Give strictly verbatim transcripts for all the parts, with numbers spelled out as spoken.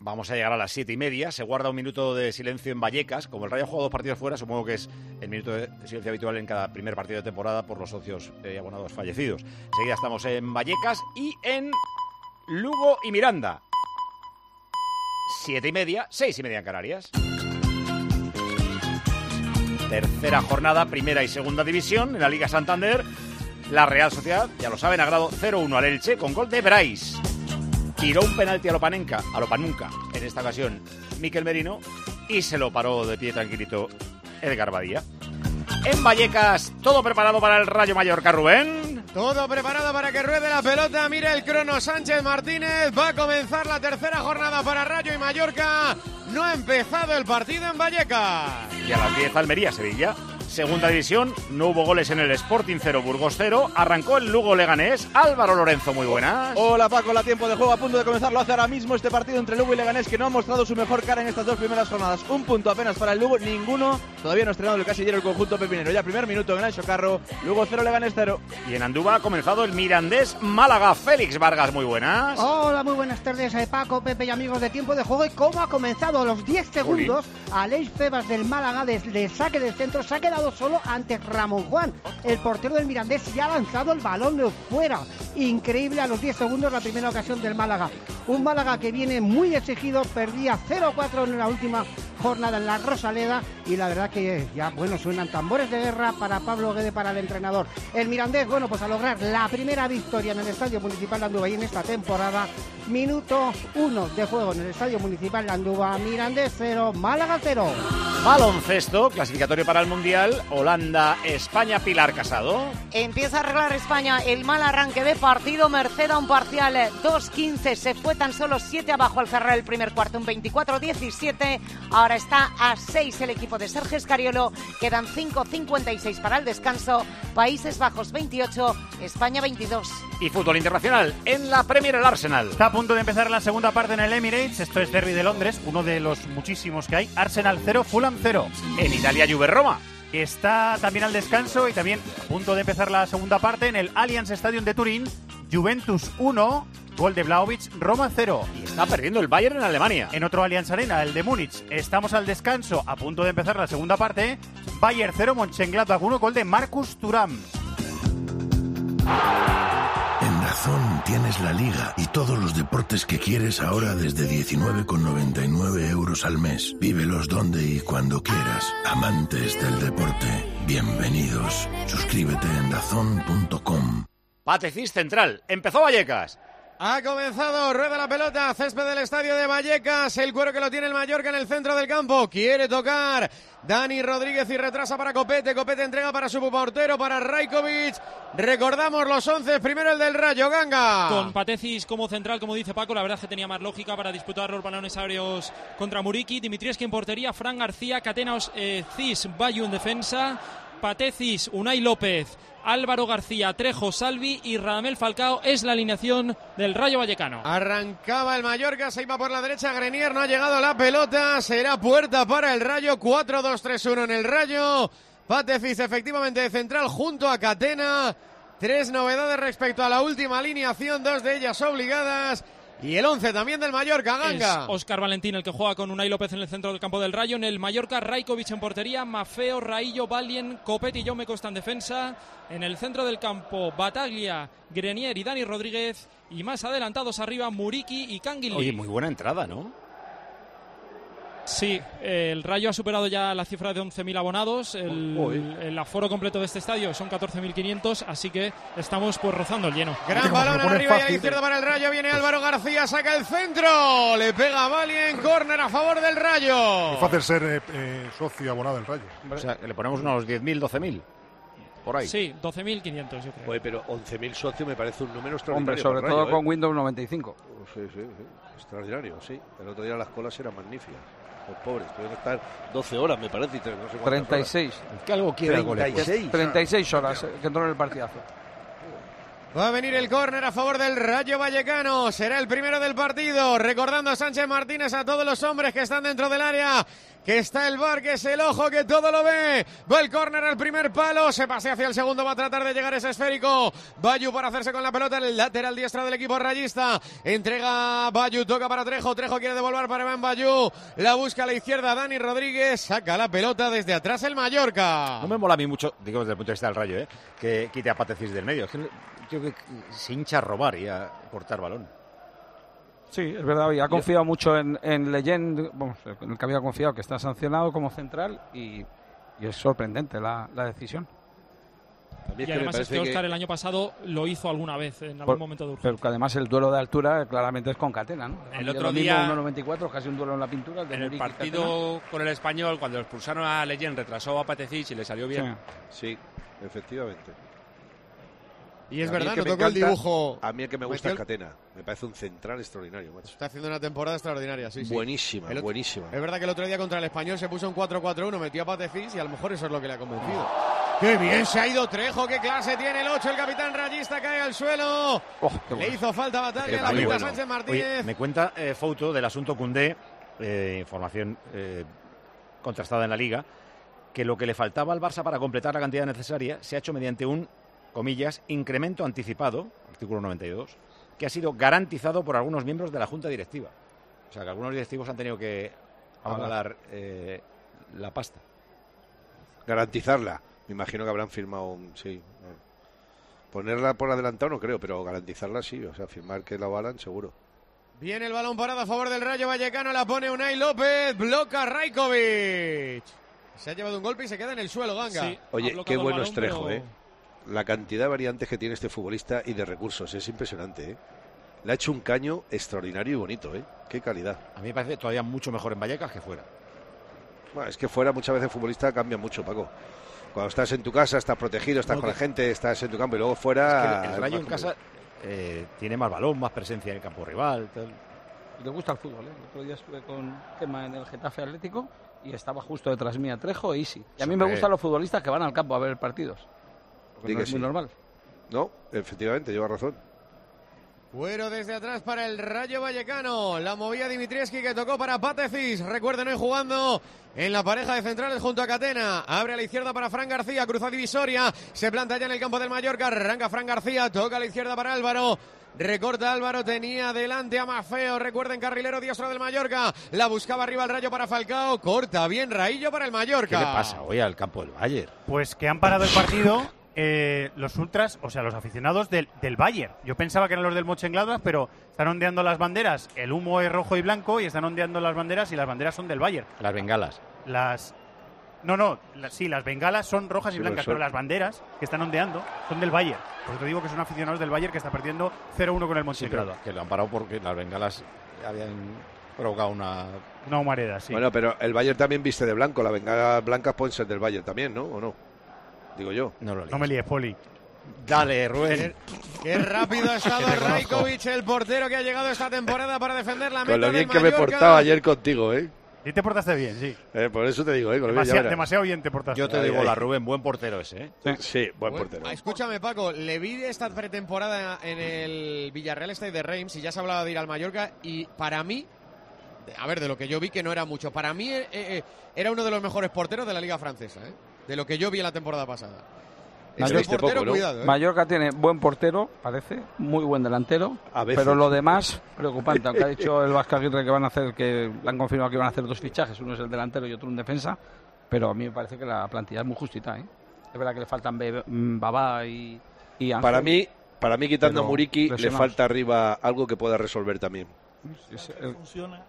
vamos a llegar a las siete y media. Se guarda un minuto de silencio en Vallecas. Como el Rayo ha jugado dos partidos fuera, supongo que es el minuto de silencio habitual en cada primer partido de temporada por los socios y eh, abonados fallecidos. Enseguida estamos en Vallecas y en Lugo y Miranda. Siete y media, seis y media en Canarias. Tercera jornada, primera y segunda división en la Liga Santander. La Real Sociedad, ya lo saben, ha ganado cero uno al Elche con gol de Brais. Tiró un penalti a Lopanenka, a Lopanunca, en esta ocasión Miquel Merino, y se lo paró de pie tranquilito Edgar Badía. En Vallecas, todo preparado para el Rayo Mallorca, Rubén. Todo preparado para que ruede la pelota. Mira el crono Sánchez Martínez. Va a comenzar la tercera jornada para Rayo y Mallorca. No ha empezado el partido en Vallecas. Y a las diez, Almería-Sevilla. Segunda división, no hubo goles en el Sporting, cero Burgos cero. Arrancó el Lugo Leganés. Álvaro Lorenzo, muy buenas. Hola Paco, la tiempo de juego a punto de comenzar. Lo hace ahora mismo este partido entre Lugo y Leganés, que no ha mostrado su mejor cara en estas dos primeras jornadas. Un punto apenas para el Lugo, ninguno todavía no ha estrenado el casillero el conjunto pepinero. Ya primer minuto en el Anxo Carro, Lugo cero, Leganés cero. Y en Andúba ha comenzado el Mirandés Málaga. Félix Vargas, muy buenas. Hola, muy buenas tardes, eh, Paco, Pepe y amigos de Tiempo de Juego. Y cómo ha comenzado los diez segundos, Aleix Febas del Málaga desde saque del centro se ha quedado solo ante Ramón Juan. El portero del Mirandés ya ha lanzado el balón de fuera. Increíble a los diez segundos la primera ocasión del Málaga. Un Málaga que viene muy exigido, perdía cero cuatro en la última jornada en la Rosaleda y la verdad que ya, bueno, suenan tambores de guerra para Pablo Guede, para el entrenador. El Mirandés, bueno, pues a lograr la primera victoria en el Estadio Municipal de Andúba y en esta temporada. Minuto uno de juego en el Estadio Municipal de Andúba. Mirandés cero, Málaga cero. Baloncesto, clasificatorio para el Mundial. Holanda, España, Pilar Casado. Empieza a arreglar España el mal arranque de partido, merced a un parcial dos quince. Se fue tan solo siete abajo al cerrar el primer cuarto, un veinticuatro diecisiete. Ahora está a seis el equipo de Sergio Escariolo. Quedan cinco cincuenta y seis para el descanso. Países Bajos veintiocho, España veintidós. Y fútbol internacional, en la Premier el Arsenal. Está a punto de empezar la segunda parte en el Emirates. Esto es Derby de Londres, uno de los muchísimos que hay. Arsenal cero, Fulham cero. En Italia, Juve Roma. Está también al descanso y también a punto de empezar la segunda parte en el Allianz Stadium de Turín. Juventus uno, gol de Vlahovic, Roma cero. Y está perdiendo el Bayern en Alemania. En otro Allianz Arena, el de Múnich. Estamos al descanso, a punto de empezar la segunda parte. Bayern cero, Mönchengladbach uno, gol de Marcus Thuram. En DAZN tienes la Liga y todos los deportes que quieres ahora desde diecinueve con noventa y nueve euros al mes. Vívelos donde y cuando quieras. Amantes del deporte, bienvenidos. Suscríbete en dazn punto com. Patecis Central. Empezó Vallecas. Ha comenzado, rueda la pelota, césped del estadio de Vallecas, el cuero que lo tiene el Mallorca en el centro del campo, quiere tocar Dani Rodríguez y retrasa para Copete, Copete entrega para su portero, para Rajkovic. Recordamos los once, primero el del Rayo, Ganga. Con Patecis como central, como dice Paco, la verdad es que tenía más lógica para disputar los balones aéreos contra Muriqui, Dimitrievski en portería, Fran García, Catenaos, eh, Cis, Bayu en defensa, Patecis, Unai López, Álvaro García, Trejo, Salvi y Radamel Falcao es la alineación del Rayo Vallecano. Arrancaba el Mallorca, se iba por la derecha, Grenier, no ha llegado la pelota, será puerta para el Rayo, cuatro dos tres uno en el Rayo. Patecis efectivamente de central junto a Catena. Tres novedades respecto a la última alineación, dos de ellas obligadas. Y el once también del Mallorca, Ganga. Es Óscar Valentín el que juega con Unai López en el centro del campo del Rayo. En el Mallorca, Rajkovic en portería, Mafeo, Raillo, Valien, Copete y Jaume Costa en defensa. En el centro del campo, Bataglia, Grenier y Dani Rodríguez. Y más adelantados arriba, Muriqui y Canguilí. Oye, muy buena entrada, ¿no? Sí, el Rayo ha superado ya la cifra de once mil abonados. El, el aforo completo de este estadio son catorce mil quinientos, así que estamos pues rozando el lleno. Gran balón arriba y a la izquierda para el Rayo. Viene Álvaro García, saca el centro. Le pega a Valien, córner a favor del Rayo. Es fácil ser eh, eh, socio abonado del Rayo. O sea, que le ponemos unos diez mil, doce mil. Por ahí. Sí, doce mil quinientos, yo creo. Oye, pero once mil socios me parece un número extraordinario. Hombre, sobre todo Rayo, con ¿eh? Windows noventa y cinco. Sí, sí, sí. Extraordinario, sí. El otro día las colas eran magníficas. Los pobres, pueden estar doce horas, me parece, y no sé treinta y seis. Que algo quiere treinta y seis. treinta y seis horas, eh, que entró en el partidazo. Va a venir el córner a favor del Rayo Vallecano. Será el primero del partido. Recordando a Sánchez Martínez, a todos los hombres que están dentro del área, que está el V A R, que es el ojo que todo lo ve. Va el córner al primer palo, se pasea hacia el segundo, va a tratar de llegar ese esférico. Bayu para hacerse con la pelota, el lateral diestro del equipo rayista. Entrega Bayu, toca para Trejo. Trejo quiere devolver para Iván Bayu. La busca a la izquierda Dani Rodríguez. Saca la pelota desde atrás el Mallorca. No me mola a mí mucho, digo desde el punto de vista del Rayo, ¿eh? que quite a Patecís del medio. Es que yo creo que se hincha a robar y a cortar balón. Sí, es verdad, y ha confiado mucho en, en Leyen, vamos, en el que había confiado, que está sancionado como central, y, y es sorprendente la, la decisión. Y es además es que Óscar que... el año pasado lo hizo alguna vez, en algún Por, momento de urgencia. Pero que además el duelo de altura claramente es con Catena, ¿no? El otro día, uno noventa y cuatro, casi un duelo en la pintura. En el partido con el Español, cuando expulsaron a Leyen, retrasó a Patecís y le salió bien. Sí, sí, efectivamente. Y es verdad, no tocó el dibujo. A mí el que me gusta es Catena. Me parece un central extraordinario, macho. Está haciendo una temporada extraordinaria, sí, sí. Buenísima, el, buenísima. Es verdad que el otro día contra el Español se puso un cuatro cuatro uno, metió a Patecís y a lo mejor eso es lo que le ha convencido. ¡Qué bien se ha ido Trejo! ¡Qué clase tiene el ocho! El capitán rayista cae al suelo. Oh, le bueno. hizo falta batalla a la bueno. Sánchez Martínez. Oye, me cuenta eh, Fouto del asunto Koundé, eh, información eh, contrastada en la Liga, que lo que le faltaba al Barça para completar la cantidad necesaria se ha hecho mediante un, comillas, incremento anticipado, artículo noventa y dos, que ha sido garantizado por algunos miembros de la Junta Directiva. O sea, que algunos directivos han tenido que avalar eh, la pasta. Garantizarla. Me imagino que habrán firmado un... Sí. Ponerla por adelantado no creo, pero garantizarla sí. O sea, firmar que la avalan seguro. Viene el balón parado a favor del Rayo Vallecano, la pone Unai López, bloca Rajkovic. Se ha llevado un golpe y se queda en el suelo, Ganga. Sí, oye, qué bueno es Trejo, pero... ¿eh? La cantidad de variantes que tiene este futbolista y de recursos es impresionante, ¿eh? Le ha hecho un caño extraordinario y bonito, ¿eh? Qué calidad. A mí me parece todavía mucho mejor en Vallecas que fuera. Bueno, es que fuera muchas veces el futbolista cambia mucho, Paco. Cuando estás en tu casa, estás protegido, estás no, con que... la gente, estás en tu campo y luego fuera... Es que el, el Rayo en casa eh, tiene más balón, más presencia en el campo rival. Tal. Le gusta el fútbol, ¿eh? El otro día estuve con Gema en el Getafe Atlético y estaba justo detrás mía Trejo e Isi. Y a mí me gustan los futbolistas que van al campo a ver partidos. Porque no es muy normal. No, efectivamente, lleva razón. Fuero desde atrás para el Rayo Vallecano. La movía Dimitrievski que tocó para Patecís. Recuerden, hoy jugando en la pareja de centrales junto a Catena. Abre a la izquierda para Fran García. Cruza divisoria. Se planta ya en el campo del Mallorca. Arranca Fran García. Toca a la izquierda para Álvaro. Recorta Álvaro, tenía delante a Mafeo. Recuerden, carrilero diestro del Mallorca. La buscaba arriba el Rayo para Falcao. Corta bien Raillo para el Mallorca. ¿Qué le pasa hoy al campo del Bayern? Pues que han parado el partido... Eh, los ultras, o sea, los aficionados del, del Bayern. Yo pensaba que eran los del Mönchengladbach, pero están ondeando las banderas. El humo es rojo y blanco y están ondeando las banderas y las banderas son del Bayern. Las bengalas. Las... No, no, la, sí, las bengalas son rojas y sí, blancas, son... pero las banderas que están ondeando son del Bayern. Por eso te digo que son aficionados del Bayern que está perdiendo cero uno con el Mönchengladbach. Sí, que lo han parado porque las bengalas habían provocado una... Una humareda, sí. Bueno, pero el Bayern también viste de blanco. Las bengalas blancas pueden ser del Bayern también, ¿no? ¿O no? Digo yo. No, lo no me líes, Poli. Dale, Rubén. Qué rápido ha estado Rajkovic, el portero que ha llegado esta temporada para defender la meta con lo bien del que Mallorca. Me portaba ayer contigo, ¿eh? Y te portaste bien, sí. Eh, por eso te digo, ¿eh? Con Demasi bien, demasiado bien te portaste. Yo te digo la Rubén, buen portero ese, ¿eh? Sí, sí buen bueno, portero. Escúchame, Paco, le vi esta pretemporada en el Villarreal Stade de Reims y ya se hablaba de ir al Mallorca y para mí, a ver, de lo que yo vi que no era mucho, para mí eh, eh, era uno de los mejores porteros de la Liga Francesa, ¿eh? De lo que yo vi en la temporada pasada. Mallorca, portero, poco, ¿no? cuidado, ¿eh? Mallorca tiene buen portero, parece, muy buen delantero, pero lo demás preocupante, aunque ha dicho el Vasco Aguirre que van a hacer, que le han confirmado que van a hacer dos fichajes, uno es el delantero y otro un defensa, pero a mí me parece que la plantilla es muy justita, ¿eh? Es verdad que le faltan Babá y, y Ángel. Para mí, para mí quitando a Muriqui le falta arriba algo que pueda resolver también. Es, el, funciona.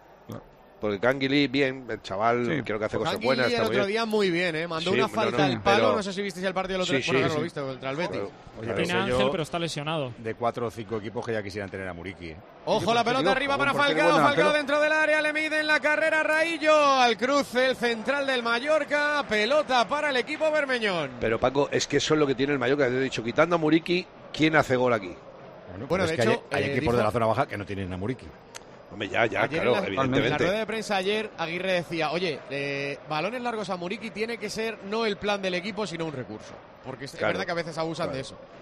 Porque Canguilí, bien, el chaval, sí. Creo que hace pues cosas buenas. El otro bien. día muy bien, ¿eh? Mandó sí, una falta no, no, al palo, pero... no sé si visteis el partido el otro día. Sí, bueno, sí, no lo sí. viste, contra el Betis. Oye, tiene Ángel, pero está lesionado. De cuatro o cinco equipos que ya quisieran tener a Muriqui, ¿eh? Ojo, la pelota arriba para Falcao, Falcao dentro del área, le mide en la carrera Raillo, al cruce el central del Mallorca, pelota para el equipo bermeñón. Pero Paco, es que eso es lo que tiene el Mallorca, te he dicho, quitando a Muriqui, ¿quién hace gol aquí? Bueno, bueno de es hecho, que hay, hay eh, equipos dijo... de la zona baja que no tienen a Muriqui. Hombre, ya, ya, ayer claro, en la, evidentemente. En la rueda de prensa ayer, Aguirre decía, oye, eh, balones largos a Muriqui tiene que ser no el plan del equipo, sino un recurso. Porque es, claro, es verdad que a veces abusan claro. de eso.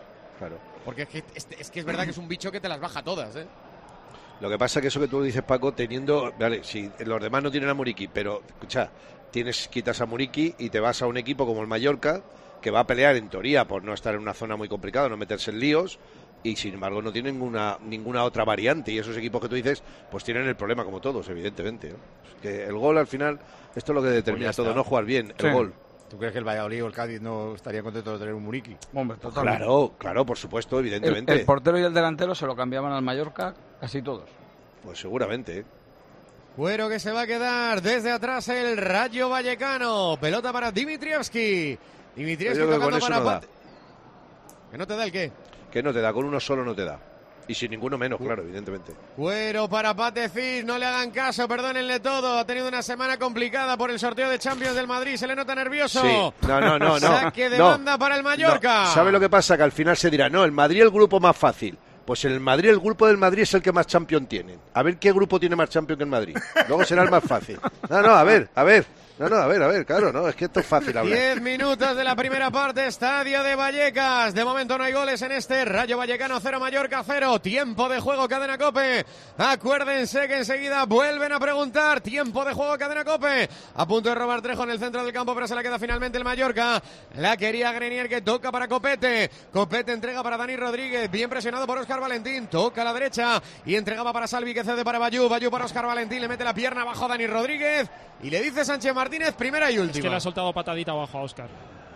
Claro. Porque es que, es, es que es verdad que es un bicho que te las baja todas, ¿eh? Lo que pasa es que eso que tú dices, Paco, teniendo... Vale, si los demás no tienen a Muriqui, pero, escucha, tienes, quitas a Muriqui y te vas a un equipo como el Mallorca, que va a pelear, en teoría, por no estar en una zona muy complicada, no meterse en líos, y sin embargo no tienen ninguna, ninguna otra variante, y esos equipos que tú dices, pues tienen el problema como todos, evidentemente, ¿no? Es que el gol, al final, esto es lo que determina Pues todo, no jugar bien, sí. el gol. ¿Tú crees que el Valladolid o el Cádiz no estaría contento de tener un Muriqui? Hombre, totalmente. Claro, claro, por supuesto, evidentemente. El, el portero y el delantero se lo cambiaban al Mallorca casi todos. Pues seguramente, ¿eh? Cuero que se va a quedar desde atrás el Rayo Vallecano. Pelota para Dimitrievski. Dimitrievski Yo creo que tocando con eso para no da. Pat... ¿Que no te da el qué? Que no te da, con uno solo no te da. Y sin ninguno menos, claro, evidentemente. Cuero para Patefis, no le hagan caso, perdónenle todo. Ha tenido una semana complicada por el sorteo de Champions del Madrid, se le nota nervioso. Sí, no, no, no. no Saque de no, banda para el Mallorca. No. ¿Sabe lo que pasa? Que al final se dirá, no, el Madrid es el grupo más fácil. Pues en el Madrid, el grupo del Madrid es el que más Champions tiene. A ver qué grupo tiene más Champions que el Madrid. Luego será el más fácil. No, no, a ver, a ver. No, no, a ver, a ver, claro, no, es que esto es fácil hablar. Diez minutos de la primera parte, estadio de Vallecas. De momento no hay goles en este. Rayo Vallecano cero, Mallorca cero. Tiempo de juego, Cadena COPE. Acuérdense que enseguida vuelven a preguntar. Tiempo de juego, Cadena COPE. A punto de robar Trejo en el centro del campo, pero se la queda finalmente el Mallorca. La quería Grenier, que toca para Copete. Copete entrega para Dani Rodríguez, bien presionado por Óscar Valentín. Toca a la derecha y entregaba para Salvi, que cede para Bayú. Bayú para Óscar Valentín, le mete la pierna abajo a Dani Rodríguez. Y le dice Sánchez Martínez, primera y última. Es que le ha soltado patadita abajo a Óscar.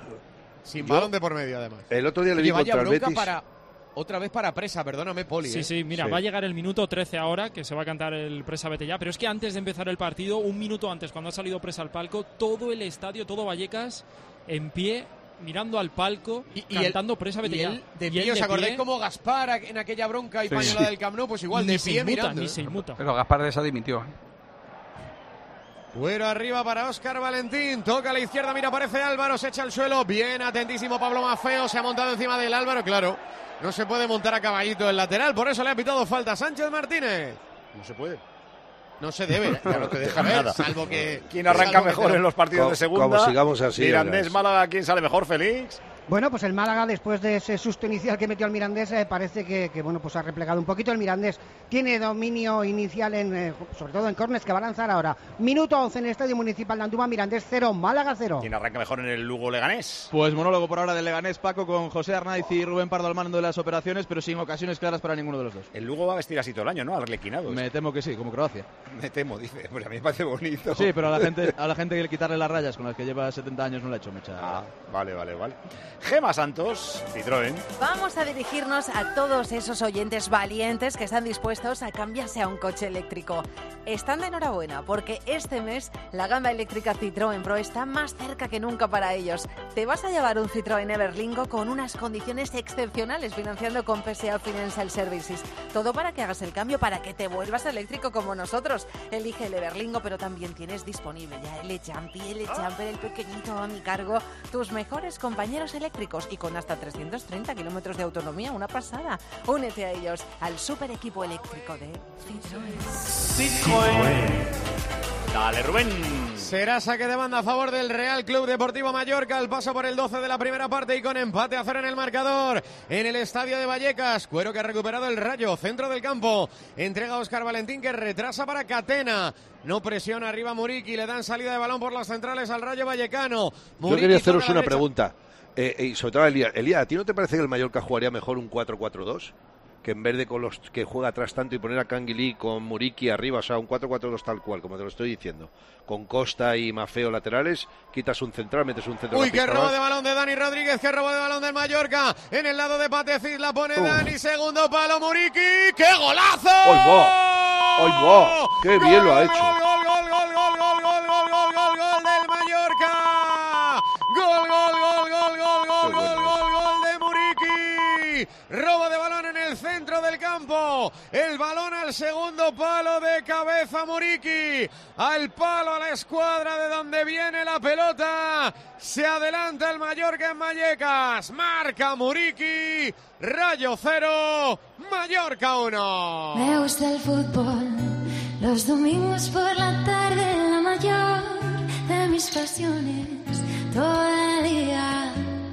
Sin balón de por medio, además. El otro día le vi contra el Betis. Para, otra vez para Presa, perdóname, Poli. Sí, ¿eh? sí, mira, Sí. va a llegar el minuto trece ahora, que se va a cantar el Presa vete ya, pero es que antes de empezar el partido, un minuto antes, cuando ha salido Presa al palco, todo el estadio, todo Vallecas, en pie, mirando al palco, y, y cantando él, Presa vete y ya. él de Y pie, él ¿os de acordáis pie, como Gaspar en aquella bronca y Sí, pañola sí. del Camp Nou? Pues igual, ni de se pie inmuta, mirando. ni ¿eh? se inmuta. Pero Gaspar de esa dimitió. Cuero arriba para Óscar Valentín, toca a la izquierda, mira, aparece Álvaro, se echa al suelo, bien atentísimo Pablo Mafeo, se ha montado encima del Álvaro, claro, no se puede montar a caballito el lateral, por eso le ha pitado falta Sánchez Martínez. No se puede. No se debe, Ya no te dejan A ver, nada. salvo que... ¿Quién arranca salvo que mejor te- en los partidos Como- de segunda? como sigamos así, Mirandés, verás. Málaga, ¿quién sale mejor, Félix? Bueno, pues el Málaga, después de ese susto inicial que metió al Mirandés, eh, parece que, que, bueno, pues ha replegado un poquito. El Mirandés tiene dominio inicial, en, eh, sobre todo en córneres, que va a lanzar ahora. Minuto once en el Estadio Municipal de Andúba, Mirandés cero, Málaga cero. ¿Quién arranca mejor en el Lugo Leganés? Pues monólogo por ahora del Leganés, Paco, con José Arnaiz y Rubén Pardo al mando de las operaciones, pero sin ocasiones claras para ninguno de los dos. El Lugo va a vestir así todo el año, ¿no? Arlequinado. Me temo que sí, como Croacia. Me temo, dice. Pues a mí me parece bonito. Sí, pero a la gente a la gente que quitarle las rayas con las que lleva setenta años no le ha hecho mucha... Ah, vale, vale, vale. Gema Santos, Citroën. Vamos a dirigirnos a todos esos oyentes valientes que están dispuestos a cambiarse a un coche eléctrico. Están de enhorabuena porque este mes la gama eléctrica Citroën Pro está más cerca que nunca para ellos. Te vas a llevar un Citroën Everlingo con unas condiciones excepcionales financiando con P S A Financial Services. Todo para que hagas el cambio, para que te vuelvas eléctrico como nosotros. Elige el Everlingo, pero también tienes disponible ya el E-Jumpy, el E-Jumper, el pequeñito a mi cargo, tus mejores compañeros eléctricos y con hasta trescientos treinta kilómetros de autonomía, una pasada. Únete a ellos, al super equipo eléctrico de Citroën. Dale, Rubén. Será saque de banda a favor del Real Club Deportivo Mallorca, al paso por el doce de la primera parte y con empate a cero en el marcador en el estadio de Vallecas. Cuero que ha recuperado el Rayo, centro del campo, entrega a Óscar Valentín, que retrasa para Catena, no presiona arriba Muriqui, le dan salida de balón por las centrales al Rayo Vallecano. Yo Muriqui quería toca haceros la una derecha. pregunta, eh, y sobre todo a Elías. Elías, ¿a ti no te parece que el Mallorca jugaría mejor un cuatro cuatro dos? Que en vez de con los que juega atrás tanto y poner a Canguilí con Muriqui arriba, o sea, un cuatro cuatro dos tal cual, como te lo estoy diciendo, con Costa y Mafeo laterales, quitas un central, metes un centro. Uy, qué robo de balón de Dani Rodríguez, qué robo de balón del Mallorca. En el lado de Patefis la pone Uf. Dani, segundo palo Muriqui. ¡Qué golazo! ¡Ay, va! ¡Ay, va! ¡Qué bien lo ha hecho! Gol, gol, gol, gol, gol, gol, gol, gol, gol, gol, gol del Mallorca. Gol, gol, gol, gol, gol, gol, gol, gol, gol de Muriqui. Robo de balón en el centro del campo. El balón al segundo palo de cabeza Muriqui. Al palo, a la escuadra de donde viene la pelota. Se adelanta el Mallorca en Vallecas. Marca Muriqui. Rayo cero, Mallorca uno. Me gusta el fútbol, los domingos por la tarde, la mayor de mis pasiones. Todo el día, todo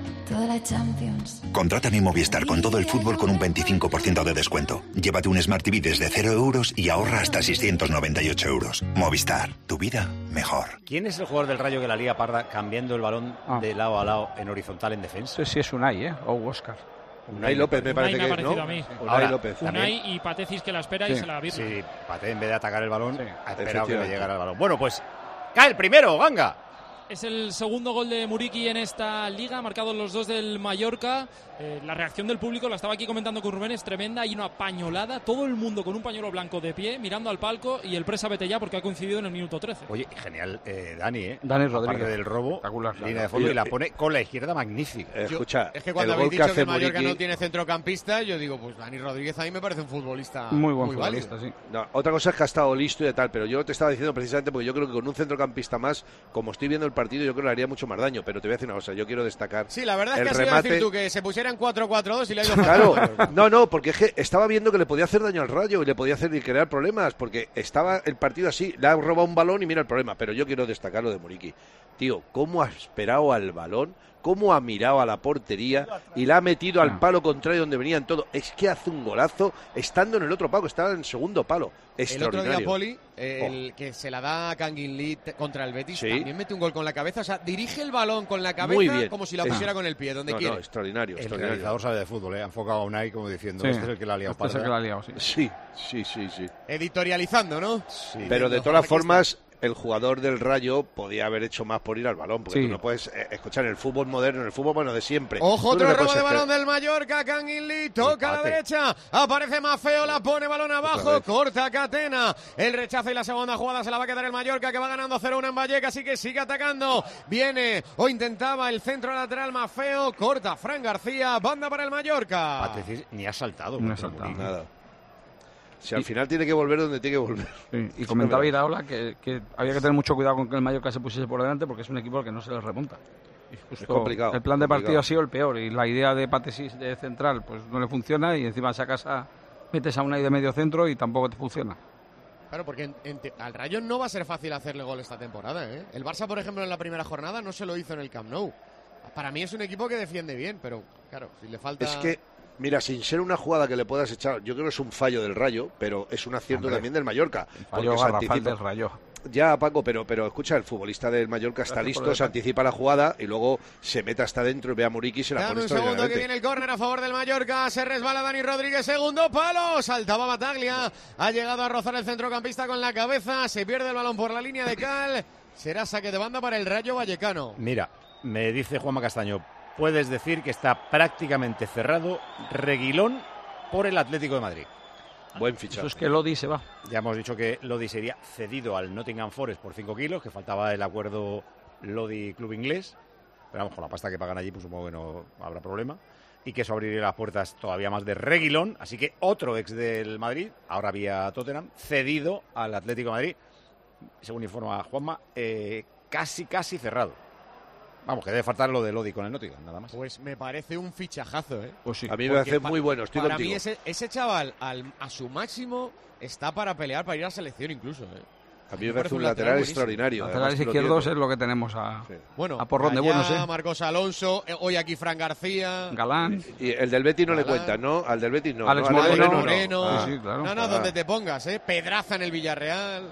toda la Champions. Contrata mi Movistar con todo el fútbol con un veinticinco por ciento de descuento. Llévate un Smart T V desde cero euros y ahorra hasta seiscientos noventa y ocho euros. Movistar, tu vida mejor. ¿Quién es el jugador del Rayo que la lía parda cambiando el balón Ah. de lado a lado en horizontal en defensa? No sé si es Unai, ¿eh? O Oscar. Unai López me Unai parece me ha que parecido ¿no? a mí. Unai Ahora, López. Unai y Patecis que la espera y Sí. se la birla. Sí, Pate en vez de atacar el balón, Sí. ha esperado que le Efectivamente. llegara el balón. Bueno, pues cae el primero, Ganga. Es el segundo gol de Muriqui en esta liga, marcados los dos del Mallorca. Eh, la reacción del público, la estaba aquí comentando con Rubén, es tremenda. Hay una pañolada, todo el mundo con un pañuelo blanco de pie, mirando al palco, y el presa vete ya porque ha coincidido en el minuto trece. Oye, genial, eh, Dani, ¿eh? Dani Aparte Rodríguez. del robo, Espectacular. línea de fondo Oye, y la eh, pone con la izquierda magnífica. Eh, Yo- escucha, es que cuando el habéis gol que dicho que hace el Mallorca Muriqui- no tiene centrocampista, yo digo, pues Dani Rodríguez a mí me parece un futbolista Muy buen muy futbolista, válido. sí. No, otra cosa es que ha estado listo y de tal, pero yo te estaba diciendo precisamente porque yo creo que con un centrocampista más, como estoy viendo el partido, yo creo que le haría mucho más daño. Pero te voy a decir una cosa, yo quiero destacar. Sí, la verdad es el que has ido a remate. decir tú que se pusiera en cuatro cuatro dos y le ha ido Claro, fatal. no, no, porque es que estaba viendo que le podía hacer daño al Rayo y le podía hacer y crear problemas, porque estaba el partido así, le ha robado un balón y mira el problema. Pero yo quiero destacar lo de Muriqui. Tío, cómo ha esperado al balón, cómo ha mirado a la portería y la ha metido al palo contrario donde venían todo. Es que hace un golazo estando en el otro palo, estaba en el segundo palo. El otro Extraordinario. día, Poli, eh, el que se la da a Kangin Lee te- contra el Betis, Sí. también mete un gol con la cabeza. O sea, dirige el balón con la cabeza Muy bien. como si la Es- pusiera con el pie, donde No, quiere. no, extraordinario, El extraordinario. realizador sabe de fútbol, ¿eh? Ha enfocado a Unai como diciendo, Sí. este es el que la ha liado Este es el parda. que la ha liado, sí. Sí, sí, sí, sí. Editorializando, ¿no? Sí. Pero de No, todas aquí formas, el jugador del Rayo podía haber hecho más por ir al balón, porque Sí. tú no puedes eh, escuchar en el fútbol moderno, en el fútbol bueno de siempre. Ojo, Tú no otro le robo puedes de esper- balón del Mallorca. Kangin Lee toca a la Empate. derecha. Aparece Mafeo, la pone balón abajo. vez. Corta Catena. El rechazo y la segunda jugada se la va a quedar el Mallorca, que va ganando cero uno en Vallecas, así que sigue atacando. Viene o intentaba el centro lateral Mafeo. Corta Fran García. Banda para el Mallorca. Patecis ni ha saltado. No ha contra saltado. Muriqui. Nada. Si al final tiene que volver donde tiene que volver. Sí, y comentaba Iraola que, que había que tener mucho cuidado con que el Mallorca se pusiese por delante porque es un equipo al que no se les remonta. Y justo Es complicado, El plan de partido complicado. ha sido el peor y la idea de Patesis de central pues no le funciona y encima sacas a, metes a Unai de medio centro y tampoco te funciona. Claro, porque en- en te- al Rayo no va a ser fácil hacerle gol esta temporada, ¿eh? El Barça, por ejemplo, en la primera jornada no se lo hizo en el Camp Nou. Para mí es un equipo que defiende bien, pero claro, si le falta... Es que, mira, sin ser una jugada que le puedas echar, yo creo que es un fallo del Rayo, pero es un acierto Hombre, también del Mallorca. Fallo porque se garrafal anticipa. del Rayo. Ya, Paco, pero, pero escucha, el futbolista del Mallorca está Gracias por listo, el se detalle. anticipa la jugada y luego se mete hasta adentro y ve a Muriqui y se la Dame pone un segundo que extraordinariamente. viene el córner a favor del Mallorca. Se resbala Dani Rodríguez. Segundo palo. Saltaba Bataglia. Ha llegado a rozar el centrocampista con la cabeza. Se pierde el balón por la línea de cal. Será saque de banda para el Rayo Vallecano. Mira, me dice Juanma Castaño, puedes decir que está prácticamente cerrado Reguilón por el Atlético de Madrid. Buen fichaje. Eso es que Lodi se va. Ya hemos dicho que Lodi sería cedido al Nottingham Forest por cinco kilos, que faltaba el acuerdo Lodi Club Inglés. Pero vamos, con la pasta que pagan allí, pues supongo que no habrá problema. Y que eso abriría las puertas todavía más de Reguilón. Así que otro ex del Madrid, ahora vía Tottenham, cedido al Atlético de Madrid. Según informa Juanma, eh, casi, casi cerrado. Vamos, que debe faltar lo de Lodi con el Nottingham, nada más. Pues me parece un fichajazo, ¿eh? Pues sí. A mí me Porque parece pa- muy bueno, estoy para contigo. mí ese, ese chaval al- a su máximo está para pelear, para ir a la selección incluso, ¿eh? A mí me parece un lateral buenísimo. extraordinario. Laterales además, tú lo izquierdos tienes. es lo que tenemos a, Sí. Bueno, a porrón de allá buenos, ¿eh? Marcos Alonso, eh, hoy aquí Fran García. Galán. Y el del Betis no le Galán. cuenta, ¿no? Al del Betis no. Alex no, al Moreno. no. Moreno. Ah. Sí, sí, claro. No, no, Ah. donde te pongas, ¿eh? Pedraza en el Villarreal.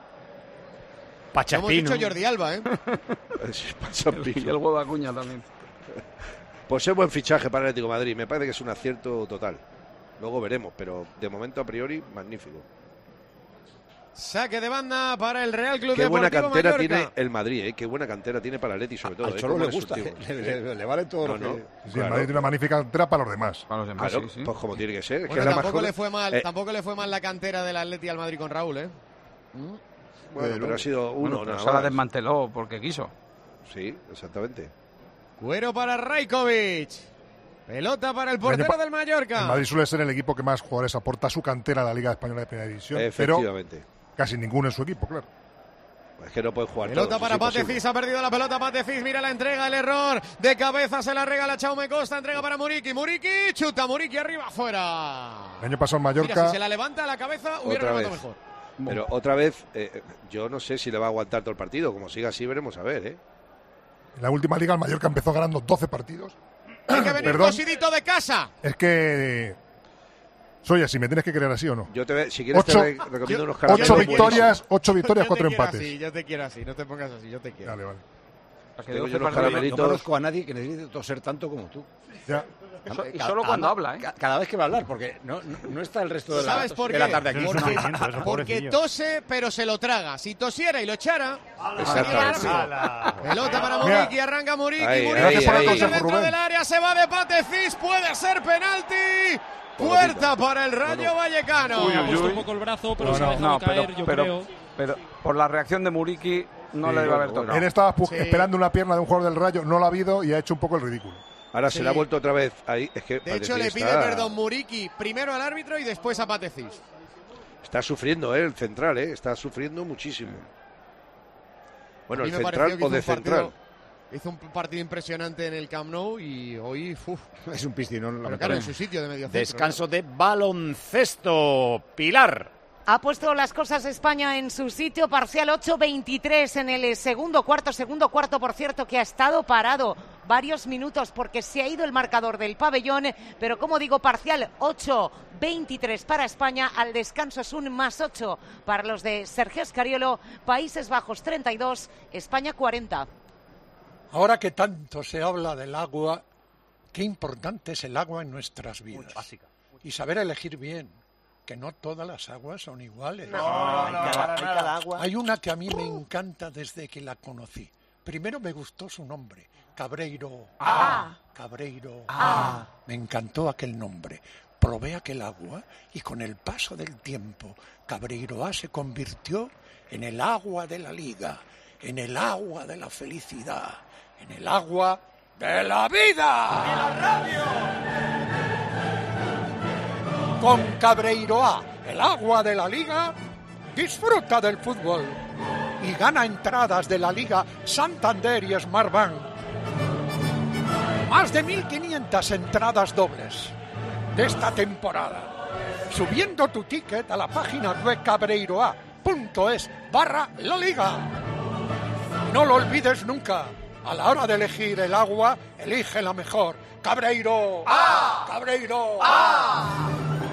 Hemos Pachapino. dicho Jordi Alba, ¿eh? Es pasa Y el pillo. huevo de Acuña también. Pues es buen fichaje para el Atlético de Madrid. Me parece que es un acierto total. Luego veremos, pero de momento a priori, magnífico. Saque de banda para el Real Club Qué buena Deportivo cantera Mallorca. tiene el Madrid, ¿eh? Qué buena cantera tiene para el Atleti, sobre todo. Al ¿eh? Cholo Cómo le es gusta, surtido. le, le- le vale todo No, lo no. que... Sí, Claro. el Madrid tiene una magnífica cantera para los demás. Para los demás, Claro, sí, sí. pues como tiene que ser. Es que Bueno, es la tampoco mejor- le fue mal, Eh, tampoco le fue mal la cantera del Atleti al Madrid con Raúl, ¿eh? Bueno, pero ha sido uno, Bueno, pero nada se la más. desmanteló porque quiso. Sí, exactamente. Cuero para Rajkovic. Pelota para el portero pa- del Mallorca. El Madrid suele ser el equipo que más jugadores aporta a su cantera a la Liga Española de Primera División, pero Efectivamente. casi ninguno en su equipo, claro. Es que no puede jugar Pelota todos, para es imposible. Patecis, ha perdido la pelota Patecis, mira la entrega, el error, de cabeza se la regala Chaume Costa, entrega para Muriqui, Muriqui, chuta Muriqui arriba, afuera. El año pasado en Mira, Mallorca, si se la levanta a la cabeza, hubiera Otra rematado vez. mejor. Pero otra vez, eh, yo no sé si le va a aguantar todo el partido. Como siga así, veremos a ver, ¿eh? en la última liga el Mallorca empezó ganando doce partidos Hay que venir Perdón. cosidito de casa. Es que soy así, ¿me tienes que creer así o no? Yo te, si quieres ocho, te recomiendo unos caramelos. Ocho victorias, ocho victorias, cuatro yo te empates. Así, yo te quiero así, no te pongas así, yo te quiero. Vale, vale. Que yo no conozco a nadie que necesite toser tanto como tú. Ya. Y, so, y solo cuando habla, ¿eh? Cada vez que va a hablar, porque no, no, no está el resto de la, ¿Sabes por de qué? la tarde aquí. Porque, porque tose, pero se lo traga. Si tosiera y lo echara... Exactamente. Pelota para Muriqui, arranca Muriqui, Ahí, Muriqui ahí, se ahí. mete dentro del área, se va de Patecís, puede ser penalti. Puerta para el Rayo Vallecano. Uy, uy, uy. Ha puesto un poco el brazo, pero no, se ha dejado no, caer, pero, yo pero, creo. Pero por la reacción de Muriqui no Sí, le debe haber bueno, tocado. Él estaba Sí. esperando una pierna de un jugador del Rayo, no la ha habido y ha hecho un poco el ridículo. Ahora Sí. se le ha vuelto otra vez ahí. Es que De hecho, Patecís le pide está, perdón Muriqui primero al árbitro y después a Patecís. Está sufriendo, ¿eh? El central, ¿eh? Está sufriendo muchísimo. Bueno, A mí el me central pareció que o hizo de un partido- central. Hizo un partido impresionante en el Camp Nou y hoy uf, Es un piscinón. pero claro, en su sitio de medio centro. Descanso de baloncesto. Pilar. Ha puesto las cosas España en su sitio, parcial ocho veintitrés en el segundo cuarto, segundo cuarto, por cierto, que ha estado parado varios minutos porque se ha ido el marcador del pabellón, pero como digo, parcial ocho veintitrés para España, al descanso es un más ocho para los de Sergio Scariolo, Países Bajos treinta y dos, España cuarenta. Ahora que tanto se habla del agua, qué importante es el agua en nuestras vidas. Básica. Y saber elegir bien, que no todas las aguas son iguales. No, no, no, hay, cada, hay cada agua. Hay una que a mí me encanta desde que la conocí. Primero me gustó su nombre, Cabreiro. Ah. Cabreiro. Ah. Me encantó aquel nombre. Probé aquel agua y con el paso del tiempo, Cabreiroa se convirtió en el agua de la liga, en el agua de la felicidad, en el agua de la vida. ¡Y la radio! Con Cabreiroa, el agua de la liga, disfruta del fútbol y gana entradas de la Liga Santander y Smartbank. Más de mil quinientas entradas dobles de esta temporada. Subiendo tu ticket a la página web cabreiroa.es barra la liga. No lo olvides nunca. A la hora de elegir el agua, elige la mejor. Cabreiro. ¡Ah! Cabreiro. ¡Ah!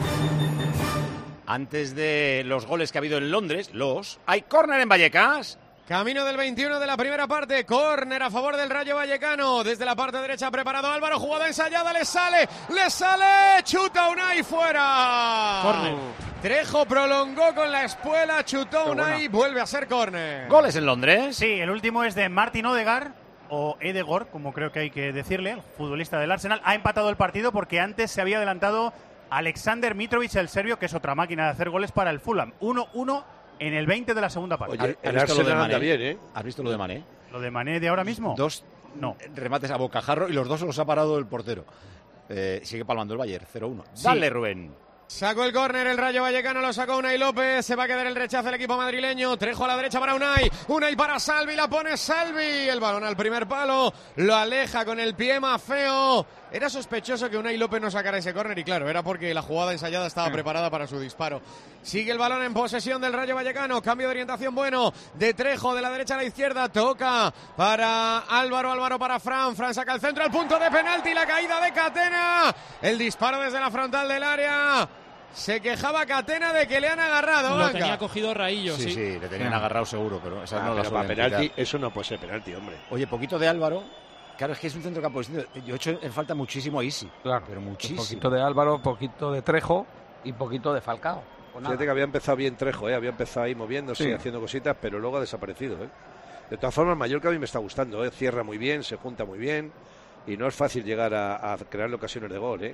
Antes de los goles que ha habido en Londres, los hay córner en Vallecas. Camino del veintiuno de la primera parte, córner a favor del Rayo Vallecano, desde la parte derecha preparado Álvaro, jugada ensayada, le sale, le sale, chuta Unai fuera. Córner. Trejo prolongó con la espuela, chutó Unai, vuelve a ser córner. Goles en Londres. Sí, el último es de Martin Odegaard, o Edegor, como creo que hay que decirle, el futbolista del Arsenal. Ha empatado el partido porque antes se había adelantado Alexander Mitrovic, el serbio, que es otra máquina de hacer goles para el Fulham. uno uno en el veinte de la segunda parte. Oye, ¿Has el visto lo de Arsenal Mané? anda bien, ¿eh? ¿Has visto lo de Mané? ¿Lo de Mané de ahora mismo? Dos No. remates a bocajarro y los dos los ha parado el portero. Eh, sigue palmando el Bayern, cero uno. Sí. Dale, Rubén. Sacó el córner, el Rayo Vallecano lo sacó Unai López, se va a quedar el rechazo del equipo madrileño, Trejo a la derecha para Unai, Unai para Salvi, la pone Salvi, el balón al primer palo, lo aleja con el pie más feo. Era sospechoso que Unai López no sacara ese córner y claro, era porque la jugada ensayada estaba preparada para su disparo. Sigue el balón en posesión del Rayo Vallecano, cambio de orientación bueno de Trejo de la derecha a la izquierda, toca para Álvaro, Álvaro para Fran, Fran saca el centro, el punto de penalti, la caída de Catena, el disparo desde la frontal del área. Se quejaba Catena de que le han agarrado. Lo Blanca. tenía cogido Raillo, Sí, sí. sí, le tenían agarrado seguro, pero esa Ah, no la pero para suelen penalti, pitar. eso no puede ser penalti, hombre. Oye, poquito de Álvaro. Claro, es que es un centrocampo distinto. Yo he hecho en falta muchísimo a Isi. Claro, pero un muchísimo. poquito de Álvaro, poquito de Trejo y poquito de Falcao. Pues nada. Fíjate que había empezado bien Trejo, ¿eh? Había empezado ahí moviéndose, Sí. haciendo cositas, pero luego ha desaparecido, ¿eh? De todas formas, Mallorca a mí me está gustando, ¿eh? Cierra muy bien, se junta muy bien y no es fácil llegar a, a crear ocasiones de gol, ¿eh?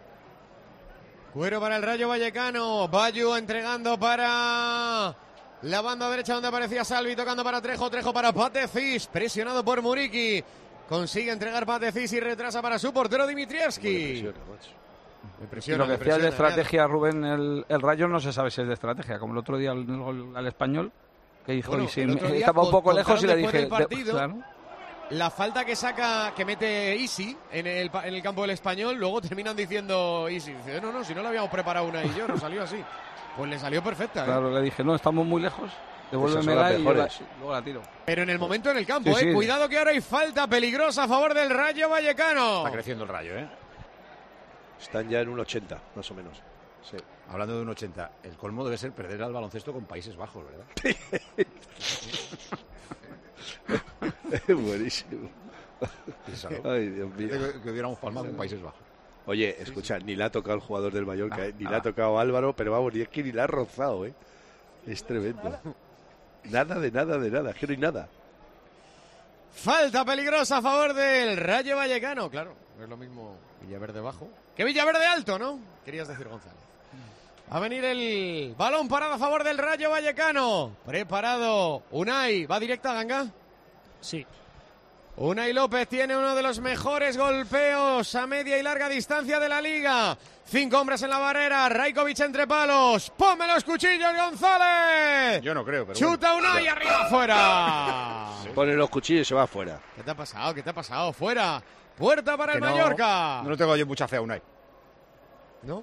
Cuero para el Rayo Vallecano. Bayu entregando para la banda derecha donde aparecía Salvi, tocando para Trejo, Trejo para Patecís, presionado por Muriqui. Consigue entregar Patecís y retrasa para su portero Dimitrievski. Me Y presiona, lo que me decías de presiona, estrategia, Rubén, el, el Rayo no se sabe si es de estrategia, como el otro día el gol al Español, que dijo, Bueno, y si el otro me- día estaba un poco con- lejos y le contaron dije... después del de- partido, claro. La falta que saca, que mete Isi en el, pa- en el campo del Español, luego terminan diciendo Isi, dice, no, no, si no lo habíamos preparado una y yo, no salió así. Pues le salió perfecta. ¿eh? Claro, le dije, no, estamos muy lejos. Devuélvemela y yo la, luego la tiro. Pero en el momento en el campo, sí, ¿eh? sí. Cuidado que ahora hay falta peligrosa a favor del Rayo Vallecano. Está creciendo el Rayo, ¿eh? Están ya en un ochenta, más o menos. Sí. Hablando de un ochenta, el colmo debe ser perder al baloncesto con Países Bajos, ¿verdad? Es buenísimo. Piénsalo. Ay, Dios mío. Que, que hubiéramos palmado con Países Bajos. Oye, escucha, ni la ha tocado el jugador del Mallorca, Ah, eh, ni ah. la ha tocado Álvaro, pero vamos, ni es que ni la ha rozado, ¿eh? Es tremendo. Nada de nada de nada, es que no hay nada. Falta peligrosa a favor del Rayo Vallecano. Claro, no es lo mismo Villaverde bajo que Villaverde alto, ¿no? Querías decir, González. Va a venir el balón parado a favor del Rayo Vallecano. Preparado Unai. ¿Va directa a Ganga? Sí. Unai López tiene uno de los mejores golpeos a media y larga distancia de la liga. Cinco hombres en la barrera. Rajkovic entre palos. ¡Ponme los cuchillos, González! Yo no creo, pero Chuta bueno. Unai, arriba, fuera. Pone los cuchillos y se va afuera. ¿Qué te ha pasado? ¿Qué te ha pasado? Fuera. Puerta para Que el no- Mallorca. No le tengo yo mucha fe a Unai. ¿No?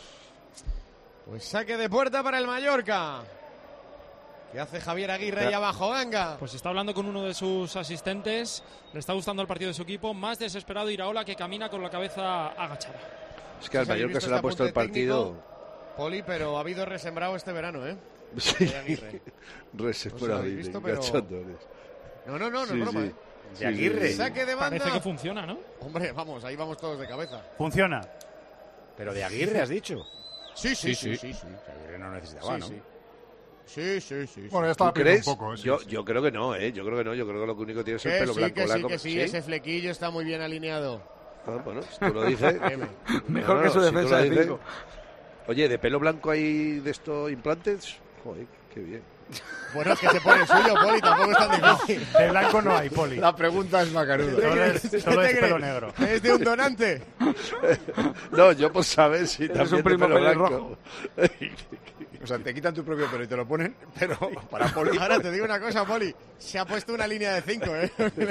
Pues saque de puerta para el Mallorca. ¿Qué hace Javier Aguirre ahí abajo, Ganga? Pues está hablando con uno de sus asistentes. Le está gustando el partido de su equipo. Más desesperado Iraola, que camina con la cabeza agachada. Es que al Si habéis Mallorca visto se le ha este puesto el apunte partido. técnico, Poli, pero ha habido resembrado este verano, ¿eh? Sí. De Aguirre. Rese No por sé si lo ahí, habéis visto, pero- cachondones. No, no, no, no Sí, es broma, sí. ¿eh? Sí, De Aguirre. sí, sí. Saque de banda. Parece que funciona, ¿no? Hombre, vamos, ahí vamos todos de cabeza. Funciona. Pero de Aguirre has dicho. Sí, sí, Sí, sí, sí. sí, sí. Que Aguirre no necesitaba, Sí, ¿no? sí. Sí, sí, sí. Bueno, ya ¿Tú estaba pidiendo crees? un poco. ¿eh? Sí, yo, sí. yo creo que no, ¿eh? Yo creo que no. Yo creo que lo único que tiene es el Que pelo sí, blanco. que sí, blanco. que sí, ese flequillo está muy bien alineado. Ah, bueno, si tú lo dices. Créeme. Mejor No, que no, su si tú defensa lo de dices. cinco. Oye, ¿de pelo blanco hay de estos implantes? Joder, qué bien. Bueno, es que se pone el suyo, Poli, tampoco es tan difícil. De blanco no hay, Poli. La pregunta es macanuda. Solo es, solo ¿Qué es te pelo crees? negro. Es de un donante. No, yo por saber si Eres también un primo de pelo pelirrojo. blanco. O sea, te quitan tu propio pelo y te lo ponen, pero para Poli. Ahora te digo una cosa, Poli. Se ha puesto una línea de cinco, ¿eh?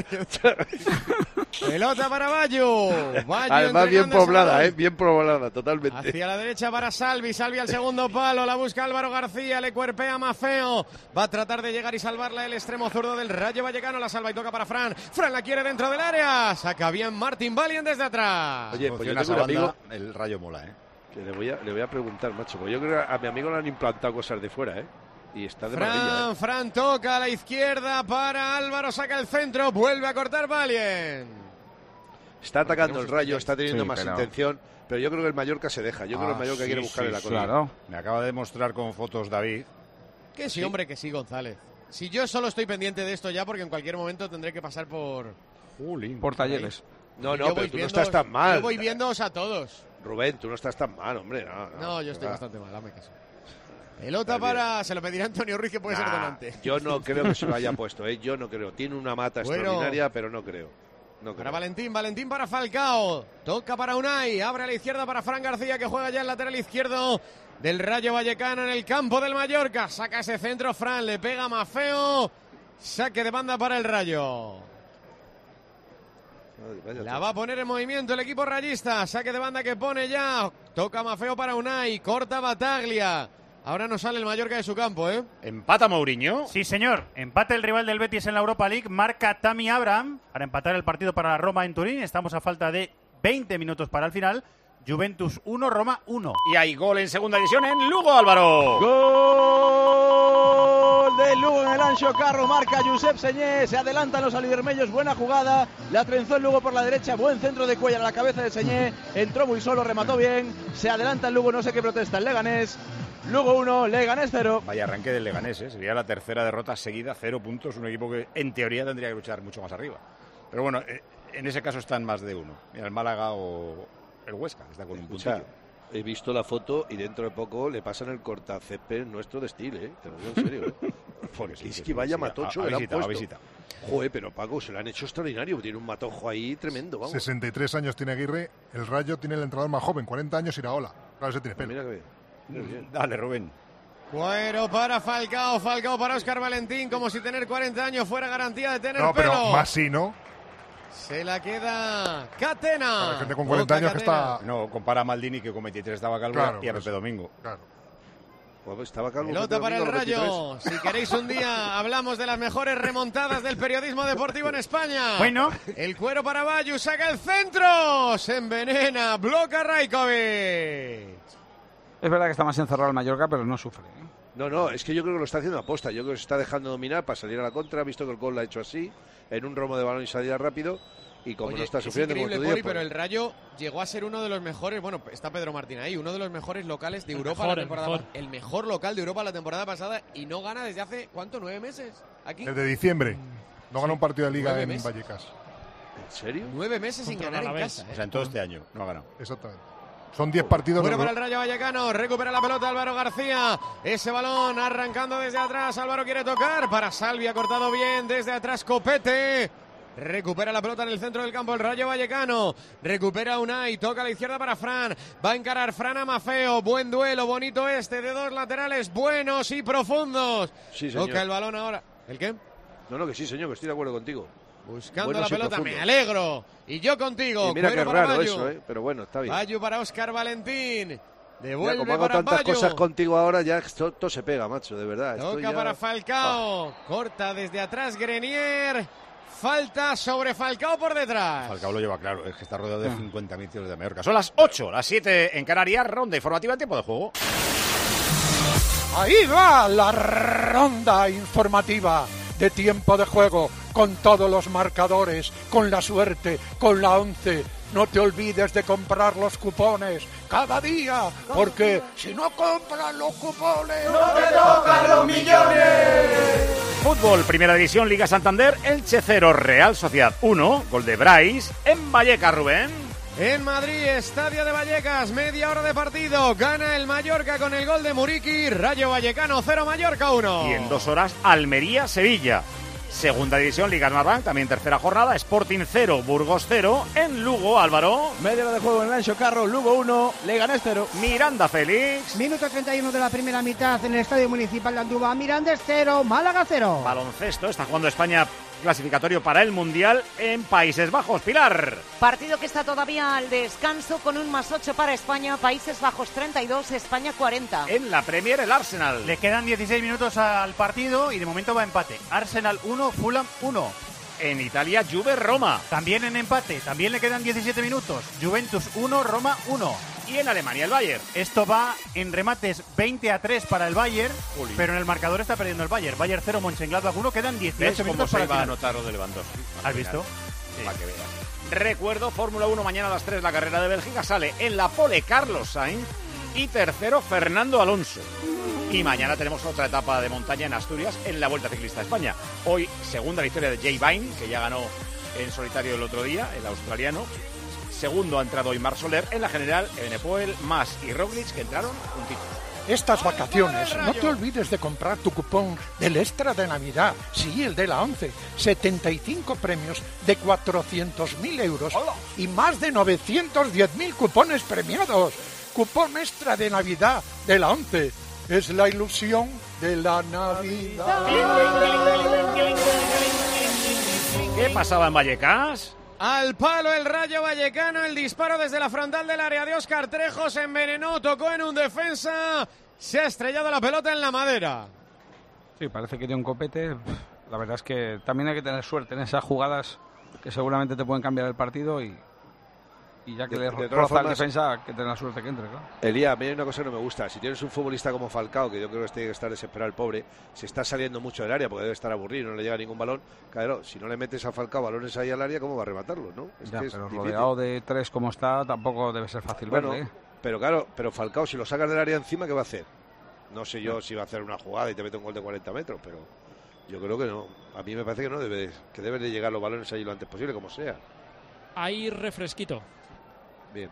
Pelota para Bayo. Bayo Además, bien entregando ese poblada, balón. ¿eh? Bien poblada, totalmente. Hacia la derecha para Salvi, Salvi al segundo palo, la busca Álvaro García, le cuerpea Mafeo, va a tratar de llegar y salvarla el extremo zurdo del Rayo Vallecano, la salva y toca para Fran, Fran la quiere dentro del área, saca bien Martín Valiant desde atrás. Oye, pues yo Funciona tengo esa un amigo banda, el Rayo mola, ¿eh? que le voy, a, le voy a preguntar, macho. Pues yo creo que a mi amigo le han implantado cosas de fuera, ¿eh? Y está de maravilla, Fran, ¿eh? Fran toca a la izquierda para Álvaro, saca el centro, vuelve a cortar Valiant. Está atacando el Rayo, está teniendo Sí, más pero- intención, pero yo creo que el Mallorca se deja. Yo creo que el Ah, Mallorca sí, quiere buscarle sí, la sí. colina. Claro. Me acaba de mostrar con fotos David. Que sí, hombre, que sí, González. Si yo solo estoy pendiente de esto ya, porque en cualquier momento tendré que pasar por... Jolín. Por talleres. No, Yo no, voy pero tú no viéndoos- estás tan mal. Yo voy viéndoos a todos. Rubén, tú no estás tan mal, hombre. No, no, No, yo estoy va. bastante mal, dame caso. Pelota Está para... Se lo pedirá Antonio Ruiz, que puede ser Nah, donante. yo no creo que se lo haya puesto, ¿eh? Yo no creo. Tiene una mata Bueno. extraordinaria, pero no creo. No Para creo. Valentín, Valentín para Falcao. Toca para Unai. Abre a la izquierda para Fran García, que juega ya el lateral izquierdo del Rayo Vallecano en el campo del Mallorca. Saca ese centro Fran, le pega Mafeo. Saque de banda para el Rayo. Ay, vaya La todo. va a poner en movimiento el equipo rayista. Saque de banda que pone ya. Toca Mafeo para Unai. Corta Bataglia. Ahora no sale el Mallorca de su campo, ¿eh? Empata Mourinho. Sí, señor. Empate el rival del Betis en la Europa League. Marca Tammy Abraham para empatar el partido para la Roma en Turín. Estamos a falta de veinte minutos para el final. Juventus uno, Roma uno. Y hay gol en segunda división en Lugo, Álvaro. Gol de Lugo en el Anxo Carro, marca Josep Señé, se adelantan los alibermellos, buena jugada, la trenzó el Lugo por la derecha, buen centro de Cuellar a la cabeza de Señé, entró muy solo, remató bien, se adelanta el Lugo, no sé qué protesta el Leganés, Lugo uno, Leganés cero. Vaya arranque del Leganés, ¿eh? Sería la tercera derrota seguida, cero puntos, un equipo que en teoría tendría que luchar mucho más arriba. Pero bueno, eh, en ese caso están más de uno. Mira, el Málaga o el Huesca está con un Escucha, puntillo. he visto la foto y dentro de poco le pasan el cortacésped nuestro de estilo, ¿eh? Te lo digo en serio, ¿eh? Porque Sí, es sí, que sí, vaya sí, matocho ha- que le ha han visitado, ha puesto. visitado. Joder, pero Paco, se lo han hecho extraordinario. Tiene un matojo ahí tremendo, vamos. sesenta y tres años tiene Aguirre, el Rayo tiene el entrenador más joven, cuarenta años Iraola. Claro, ese tiene pelo. Mira que bien. Mira bien. Dale, Rubén. Cuero para Falcao, Falcao para Óscar Valentín, como si tener cuarenta años fuera garantía de tener No, pelo. pero más sí, ¿no? Se la queda Catena. Hay gente con cuarenta Toca años que Catena. está... No, compara a Maldini, que con veintitrés estaba calvo, Claro, y a por Pepe eso. Domingo. Claro. Estaba calvo. Pelota para el Rayo. Si queréis un día hablamos de las mejores remontadas del periodismo deportivo en España. Bueno. El cuero para Bayu, saca el centro. Se envenena, bloca Rajkovic. Es verdad que está más encerrado el Mallorca, pero no sufre, ¿eh? No, no, es que yo creo que lo está haciendo a posta. Yo creo que se está dejando dominar para salir a la contra. Ha visto que el gol lo ha hecho así, en un romo de balón y salida rápido. Y como Oye, no está es sufriendo, increíble, como tú Poli, dices, pero el Rayo llegó a ser uno de los mejores, bueno, está Pedro Martín ahí, uno de los mejores locales de El Europa mejor, la temporada el mejor. el mejor local de Europa la temporada pasada y no gana desde hace, ¿cuánto? ¿Nueve meses? Aquí. Desde diciembre. No ganó un partido de liga Nueve en meses. Vallecas. ¿En serio? Nueve meses sin Contra ganar en el casa. Alavés. ¿eh? O sea, en todo este año no ha ganado. Exactamente. Son diez partidos. Bueno de... para el Rayo Vallecano, recupera la pelota Álvaro García, ese balón arrancando desde atrás, Álvaro quiere tocar, para Salvi ha cortado bien, desde atrás Copete, recupera la pelota en el centro del campo el Rayo Vallecano, recupera Unai, toca a la izquierda para Fran, va a encarar Fran a Mafeo, buen duelo, bonito este, de dos laterales buenos y profundos, Sí, señor. toca el balón ahora, ¿el qué? No, no, que sí, señor, que estoy de acuerdo contigo. Buscando Buenos la y pelota, profundos. me alegro, y yo contigo, Y mira Cuero que para raro Bayu. eso, ¿eh? Pero bueno, está bien. Bayu para Óscar Valentín, Mira, devuelve como hago para tantas Bayu. cosas contigo ahora, ya esto, esto se pega, macho, de verdad. Estoy Toca ya... para Falcao. Corta desde atrás Grenier. Falta sobre Falcao por detrás. Falcao lo lleva claro, es que está rodeado de cincuenta mil tiros de Mallorca. Son las ocho, las siete en Canarias, ronda informativa en tiempo de juego. Ahí va la ronda informativa de tiempo de juego, con todos los marcadores, con la suerte, con la once. No te olvides de comprar los cupones cada día, porque si no compras los cupones... ¡No te tocan los millones! Fútbol, Primera División, Liga Santander, Elche cero, Real Sociedad uno, gol de Brais en Vallecas, Rubén. En Madrid, Estadio de Vallecas, media hora de partido. Gana el Mallorca con el gol de Muriqui. Rayo Vallecano cero, Mallorca uno. Y en dos horas, Almería-Sevilla. Segunda División, Liga Smartbank, también tercera jornada, Sporting cero, Burgos cero, en Lugo, Álvaro. Media hora de juego en el Ancho Carro, Lugo uno, Leganés cero. Miranda, Félix. Minuto treinta y uno de la primera mitad en el Estadio Municipal de Andúba. Mirandés cero, Málaga cero. Baloncesto, está jugando España clasificatorio para el Mundial en Países Bajos. Pilar. Partido que está todavía al descanso con un más ocho para España, Países Bajos treinta y dos, España cuarenta. En la Premier, el Arsenal. Le quedan dieciséis minutos al partido y de momento va empate. Arsenal uno, Fulham uno. En Italia, Juve-Roma. También en empate, también le quedan diecisiete minutos. Juventus uno, Roma uno. Y en Alemania, el Bayern. Esto va en remates veinte a tres para el Bayern, Uli. pero en el marcador está perdiendo el Bayern. Bayern cero, Mönchengladbach uno, quedan ¿Ves dieciocho cómo minutos se para iba el a final. anotar lo de Lewandowski? ¿Has visto? Sí. Para que veas. Recuerdo, Fórmula uno, mañana a las tres la carrera de Bélgica, sale en la pole Carlos Sainz y tercero Fernando Alonso. Y mañana tenemos otra etapa de montaña en Asturias en la Vuelta Ciclista de España. Hoy, segunda victoria de Jay Vine, que ya ganó en solitario el otro día, el australiano. Segundo ha entrado hoy Marc Soler en la general, Evenepoel, Mas y Roglic, que entraron juntitos. Estas vacaciones, no te olvides de comprar tu cupón del Extra de Navidad, sí, el de la once. setenta y cinco premios de cuatrocientos mil euros y más de novecientos diez mil cupones premiados. Cupón Extra de Navidad de la once. Es la ilusión de la Navidad. ¿Qué pasaba en Vallecas? Al palo el Rayo Vallecano, el disparo desde la frontal del área de Óscar Trejo, se envenenó, tocó en un defensa, se ha estrellado la pelota en la madera. Sí, parece que tiene un copete. La verdad es que también hay que tener suerte en esas jugadas que seguramente te pueden cambiar el partido y, y ya que De- le de todas roza al formas, defensa, hay que tener la suerte que entre, claro. Elías, a mí hay una cosa que no me gusta. Si tienes un futbolista como Falcao, que yo creo que tiene que estar desesperado el pobre, se está saliendo mucho del área porque debe estar aburrido, no le llega ningún balón. Claro, si no le metes a Falcao balones ahí al área, ¿cómo va a rematarlo, no? Es Ya, que es pero difícil. rodeado de tres como está, tampoco debe ser fácil Bueno, verle, ¿eh? pero claro, pero Falcao, si lo sacas del área encima, ¿qué va a hacer? No sé yo si va a hacer una jugada y te mete un gol de cuarenta metros, pero yo creo que no. A mí me parece que no debe, que deben de llegar los balones ahí lo antes posible, como sea. Ahí refresquito. Bien.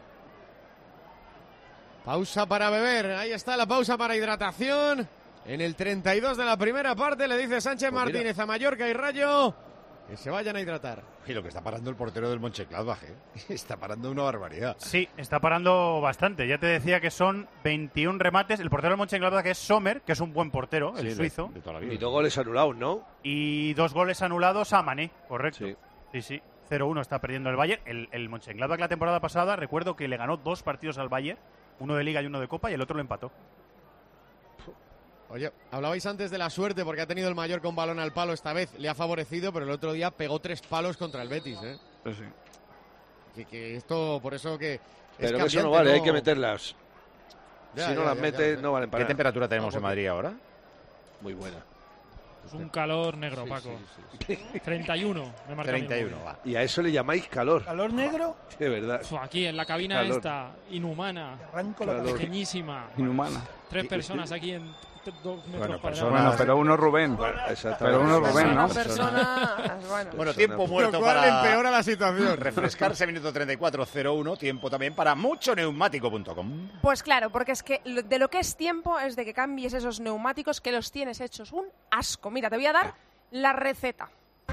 Pausa para beber, ahí está la pausa para hidratación. En el treinta y dos de la primera parte le dice Sánchez Pues mira. Martínez a Mallorca y Rayo que se vayan a hidratar. Y lo que está parando el portero del Mönchengladbach, ¿eh? Está parando una barbaridad. Sí, está parando bastante. Ya te decía que son veintiún remates. El portero del Mönchengladbach es Sommer, que es un buen portero, el Sí, de- suizo. de toda la vida. Y dos goles anulados, ¿no? Y dos goles anulados a Mané, correcto. Sí. Sí, sí. cero uno está perdiendo el Bayern. El, el Mönchengladbach la temporada pasada, recuerdo que le ganó dos partidos al Bayern, uno de Liga y uno de Copa, y el otro lo empató. Oye, hablabais antes de la suerte porque ha tenido el Mallorca un balón al palo esta vez. Le ha favorecido, pero el otro día pegó tres palos contra el Betis, ¿eh? Pues sí. Que, que esto, por eso que... Pero que eso no vale, ¿no? Hay que meterlas. Ya, si no ya, las ya, mete, ya, no valen para ¿Qué nada. temperatura tenemos en Madrid ahora? Muy buena. Es un calor negro, Sí, Paco. sí, sí, sí. treinta y uno, me marca treinta y uno, mi va. Y a eso le llamáis calor. ¿Calor negro? De verdad. Uf, aquí en la cabina Calor. esta, inhumana, Arranco la Calor. pequeñísima. Inhumana. Tres personas aquí en t- dos metros Bueno, cuadrados. Bueno, pero uno Rubén. Pero uno Rubén, ¿no? Persona, bueno. Bueno, tiempo muerto Lo cual para empeora la situación. refrescarse, minuto treinta y cuatro cero uno, tiempo también para mucho neumático punto com. Pues claro, porque es que lo- de lo que es tiempo es de que cambies esos neumáticos que los tienes hechos un asco. Mira, te voy a dar la receta.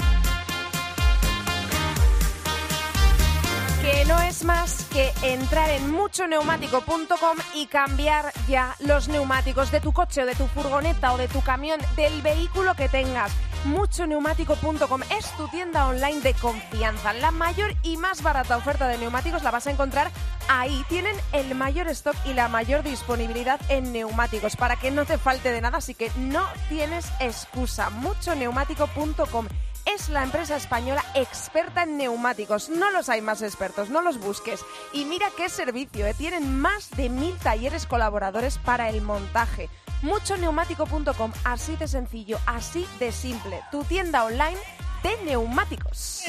Que no es más que entrar en mucho neumático punto com y cambiar ya los neumáticos de tu coche o de tu furgoneta o de tu camión, del vehículo que tengas. mucho neumático punto com es tu tienda online de confianza. La mayor y más barata oferta de neumáticos la vas a encontrar ahí. Tienen el mayor stock y la mayor disponibilidad en neumáticos para que no te falte de nada, así que no tienes excusa. mucho neumático punto com es la empresa española experta en neumáticos. No los hay más expertos, no los busques. Y mira qué servicio, ¿eh? Tienen más de mil talleres colaboradores para el montaje. mucho neumático punto com, así de sencillo, así de simple. Tu tienda online de neumáticos.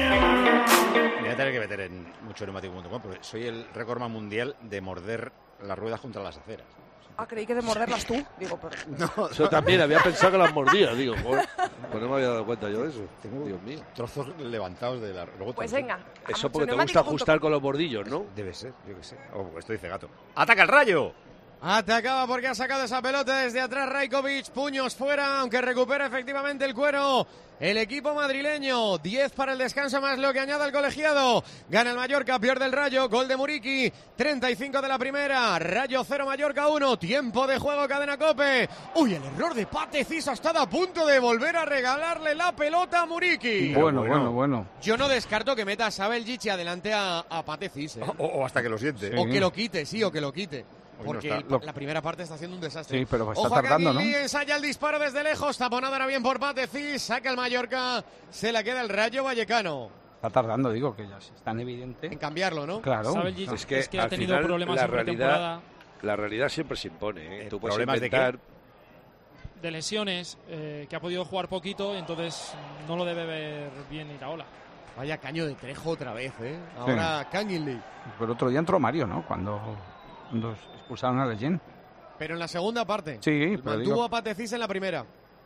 Me voy a tener que meter en mucho neumático punto com porque soy el récordman mundial de morder las ruedas contra las aceras. Ah, creí que de morderlas tú. Digo, pero... No, Eso también, había pensado que las mordía. Digo, joder, pues no me había dado cuenta yo de eso. Tengo Dios mío. trozos levantados de la... Luego Pues te- venga. Eso a porque te mucho gusta neumático punto com. ajustar con los bordillos, ¿no? Debe ser, yo qué sé. O porque estoy cegato. ¡Ataca el Rayo! Atacaba porque ha sacado esa pelota desde atrás Rajkovic, puños fuera, aunque recupera efectivamente el cuero. El equipo madrileño, diez para el descanso más lo que añade el colegiado. Gana el Mallorca, pierde el Rayo, gol de Muriqui, treinta y cinco de la primera, Rayo cero, Mallorca uno, tiempo de juego, cadena COPE. Uy, el error de Pate Cis ha estado a punto de volver a regalarle la pelota a Muriqui. Bueno, bueno, bueno. Yo no descarto que meta a Sabel Gichi adelante a, a Pate Cis, ¿eh? O, o hasta que lo siente. Sí. O que lo quite, sí, o que lo quite. Hoy no Porque está. el- la primera parte está haciendo un desastre. Sí, pero está Ojo a tardando, ¿no? Kangin Lee, ensaya el disparo desde lejos. Taponado ahora bien por Pate Cis. Saca el Mallorca. Se la queda el Rayo Vallecano. Está tardando, digo, que ya es tan evidente. En cambiarlo, ¿no? Claro. Sabeljic Es que, es que ha al tenido final, problemas la en realidad, pretemporada la realidad siempre se impone. ¿eh? Eh, Tú puedes ¿problemas de inventar... de lesiones, eh, que ha podido jugar poquito, y entonces no lo debe ver bien Iraola. Vaya caño de Trejo otra vez, ¿eh? Ahora Kangin Lee. Pero otro día entró Mario, ¿no? Cuando, cuando expulsaron a Leyen. Pero en la segunda parte. Sí, pero Mantuvo digo- a Pate Cis en la primera.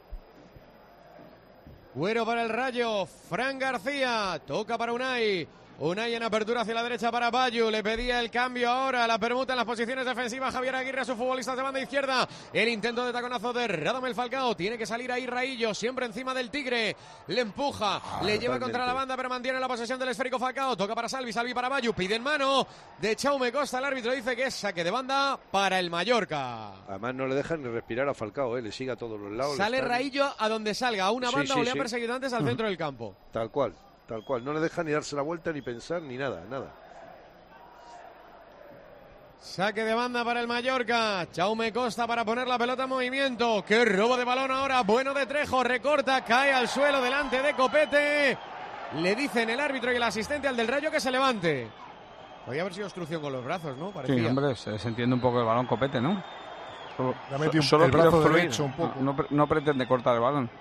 Güero para el Rayo. Fran García. Toca para Unai. Unai en apertura hacia la derecha para Bayu. Le pedía el cambio ahora. La permuta en las posiciones defensivas. Javier Aguirre a sus futbolistas de banda izquierda. El intento de taconazo de Radamel Falcao. Tiene que salir ahí Raillo. Siempre encima del Tigre. Le empuja. le lleva totalmente. contra la banda, pero mantiene la posesión del esférico Falcao. Toca para Salvi. Salvi para Bayu. Pide en mano de Chaume Costa. El árbitro dice que es saque de banda para el Mallorca. Además no le dejan ni respirar a Falcao, ¿eh? Le sigue a todos los lados. le Sale están- Raillo a donde salga, a una Sí, banda sí, o le han sí. perseguido antes al centro del campo. Tal cual, tal cual. No le dejan ni darse la vuelta, ni pensar, ni nada, nada. Saque de banda para el Mallorca. Chaume Costa para poner la pelota en movimiento. ¡Qué robo de balón ahora! Bueno de Trejo, recorta, cae al suelo delante de Copete. Le dicen el árbitro y el asistente al del Rayo que se levante. Podría haber sido obstrucción con los brazos, ¿no? Parecía. Sí, hombre, se, se entiende un poco el balón Copete, ¿no? Solo, Le ha metido un- solo el quiere brazo obstruir, derecho un poco. No, no pre- no pretende cortar el balón.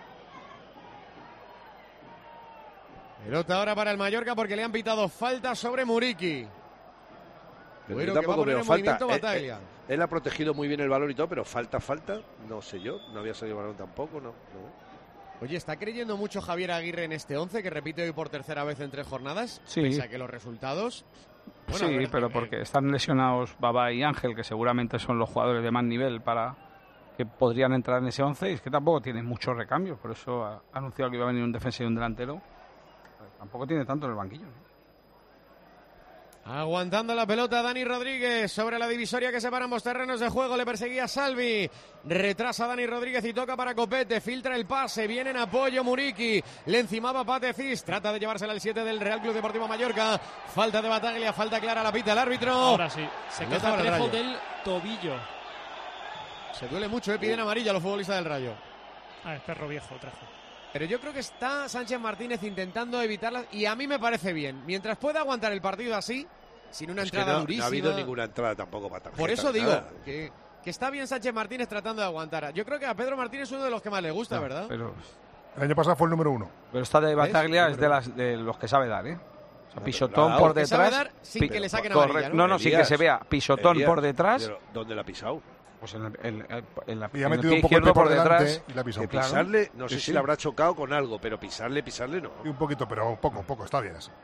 Pelota ahora para el Mallorca porque le han pitado falta sobre Muriqui. Pero Güero yo que va a tampoco poner veo en falta. movimiento Eh, Bataglia. eh, él ha protegido muy bien el balón y todo, pero falta, falta, no sé yo. No había salido el balón tampoco, no. no. Oye, ¿está creyendo mucho Javier Aguirre en este once que repite hoy por tercera vez en tres jornadas? Sí. Pese a que los resultados... Bueno, a sí, ver, pero eh, porque están lesionados Baba y Ángel, que seguramente son los jugadores de más nivel para que podrían entrar en ese once, y es que tampoco tiene muchos recambios, por eso ha anunciado que iba a venir un defensa y un delantero. Tampoco tiene tanto en el banquillo, ¿no? Aguantando la pelota Dani Rodríguez sobre la divisoria que separa ambos terrenos de juego. Le perseguía Salvi. Retrasa Dani Rodríguez y toca para Copete. Filtra el pase. Viene en apoyo Muriqui. Le encimaba Pate Cis. Trata de llevársela al siete del Real Club Deportivo Mallorca. Falta de Bataglia. Falta clara. La pita el árbitro. Ahora sí. Se No queja estaba el Trejo Rayo. del tobillo. Se duele mucho, ¿eh? Piden amarilla a los futbolistas del Rayo. Ah, es perro viejo, Trejo. Pero yo creo que está Sánchez Martínez intentando evitarla y a mí me parece bien. Mientras pueda aguantar el partido así, sin una es entrada que no, durísima. No ha habido ninguna entrada tampoco para tarjeta. Por eso digo nada. que, que está bien Sánchez Martínez tratando de aguantar. Yo creo que a Pedro Martínez es uno de los que más le gusta, no, ¿verdad? Pero... El año pasado fue el número uno. Pero esta de Bataglia es de, las, de los que sabe dar, ¿eh? O sea, pisotón claro, por detrás. Sabe dar sin que le saquen amarilla, ¿no? No, no, sin que se vea. Pisotón Elías, por detrás. ¿Dónde la ha pisado? Pues en, el, en, en la y ha en metido el un poco por, por detrás. Y la pisado. Claro. Pisarle, no sé sí, si sí. le habrá chocado con algo, pero pisarle, pisarle no. Y un poquito, pero poco, poco, está bien así.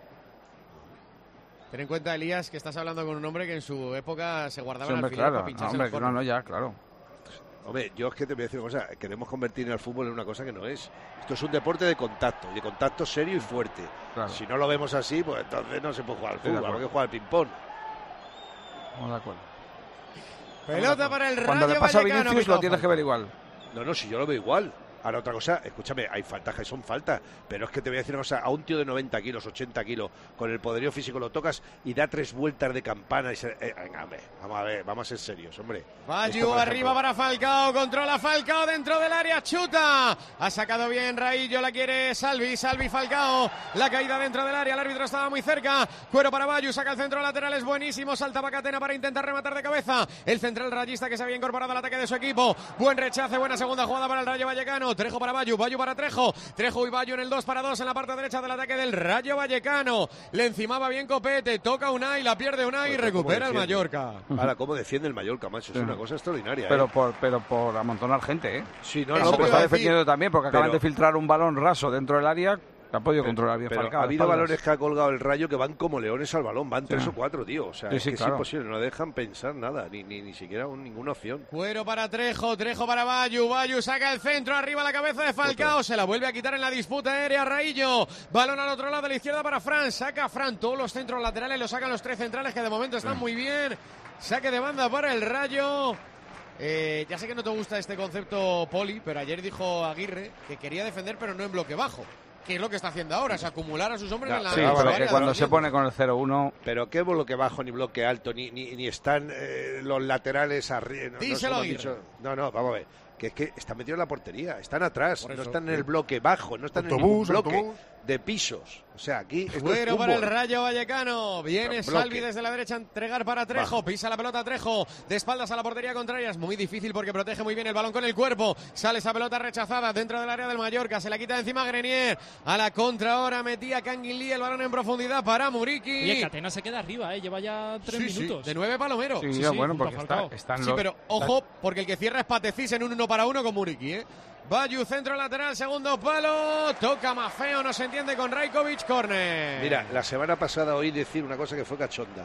Ten en cuenta, Elías, que estás hablando con un hombre que en su época se guardaba sí, hombre, en alfiler claro, para pincharse no, hombre, no, no, ya, claro. Hombre, yo es que te voy a decir una cosa, queremos convertir el fútbol en una cosa que no es. Esto es un deporte de contacto, de contacto serio y fuerte. Claro. Si no lo vemos así, pues entonces no se puede jugar al fútbol, hay que jugar al ping-pong. Vamos de acuerdo. Pelota para el Rayo Cuando le pasa a Vallecano, Vinicius lo tienes que ver igual. No, no, si yo lo veo igual. Ahora otra cosa, escúchame, hay faltas que son faltas, pero es que te voy a decir una cosa, a un tío de noventa kilos, ochenta kilos, con el poderío físico lo tocas y da tres vueltas de campana y se... Eh, venga, hombre, vamos a ver, vamos a ser serios, hombre. Bayu arriba para Falcao, controla Falcao dentro del área, chuta, ha sacado bien Raillo, la quiere Salvi, Salvi Falcao, la caída dentro del área, el árbitro estaba muy cerca, cuero para Bayu, saca el centro lateral, es buenísimo, salta para Catena para intentar rematar de cabeza, el central rayista que se había incorporado al ataque de su equipo, buen rechace, buena segunda jugada para el Rayo Vallecano. Trejo para Bayu, Bayu para Trejo, Trejo y Bayu en el dos para dos en la parte derecha del ataque del Rayo Vallecano. Le encimaba bien Copete, toca Unai, la pierde Unai y pues recupera el Mallorca. Ahora, cómo defiende el Mallorca, macho, es sí. una cosa extraordinaria. Pero, ¿eh? por, pero por amontonar gente, ¿eh? Sí, no, no, no, pues está defendiendo también porque acaban pero... de filtrar un balón raso dentro del área. Ha podido pero, controlar bien pero Falcao. Ha habido balones que ha colgado el Rayo que van como leones al balón, van sí. tres o cuatro, tío. O sea, sí, es, sí, que claro. es imposible, no dejan pensar nada, ni, ni, ni siquiera un, ninguna opción. Cuero para Trejo, Trejo para Bayu, Bayu saca el centro, arriba la cabeza de Falcao, Otra. se la vuelve a quitar en la disputa aérea Raillo. Balón al otro lado de la izquierda para Fran, saca Fran todos los centros laterales, los sacan los tres centrales que de momento están sí. muy bien. Saque de banda para el Rayo. Eh, ya sé que no te gusta este concepto, Poli, pero ayer dijo Aguirre que quería defender pero no en bloque bajo. Que es lo que está haciendo ahora, es acumular a sus hombres no, en la sí, pero que cuando se pone con el cero uno... Pero qué bloque bajo ni bloque alto, ni ni, ni están eh, los laterales arriba. No, Díselo, no, dicho, no, no, vamos a ver. Que es que están metidos en la portería, están atrás, eso, no están sí. en el bloque bajo, no están autobús, en ningún bloque autobús. de pisos. O sea, aquí... Bueno para el Rayo Vallecano. Viene Salvi desde la derecha a entregar para Trejo. Bajo. Pisa la pelota Trejo. De espaldas a la portería contraria. Es muy difícil porque protege muy bien el balón con el cuerpo. Sale esa pelota rechazada dentro del área del Mallorca. Se la quita de encima Grenier. A la contra ahora metía Kangin Lee el balón en profundidad para Muriqui. Oye, Catena se queda arriba, ¿eh? Lleva ya tres sí, minutos. Sí. De nueve Palomero. Sí, sí, sí, sí bueno, porque está, están Sí, los... pero ojo, porque el que cierra es Patecís en un uno para uno con Muriqui, ¿eh? Bayu, centro lateral, segundo palo, toca Mafeo, no se entiende con Rajkovic, córner. Mira, la semana pasada oí decir una cosa que fue cachonda.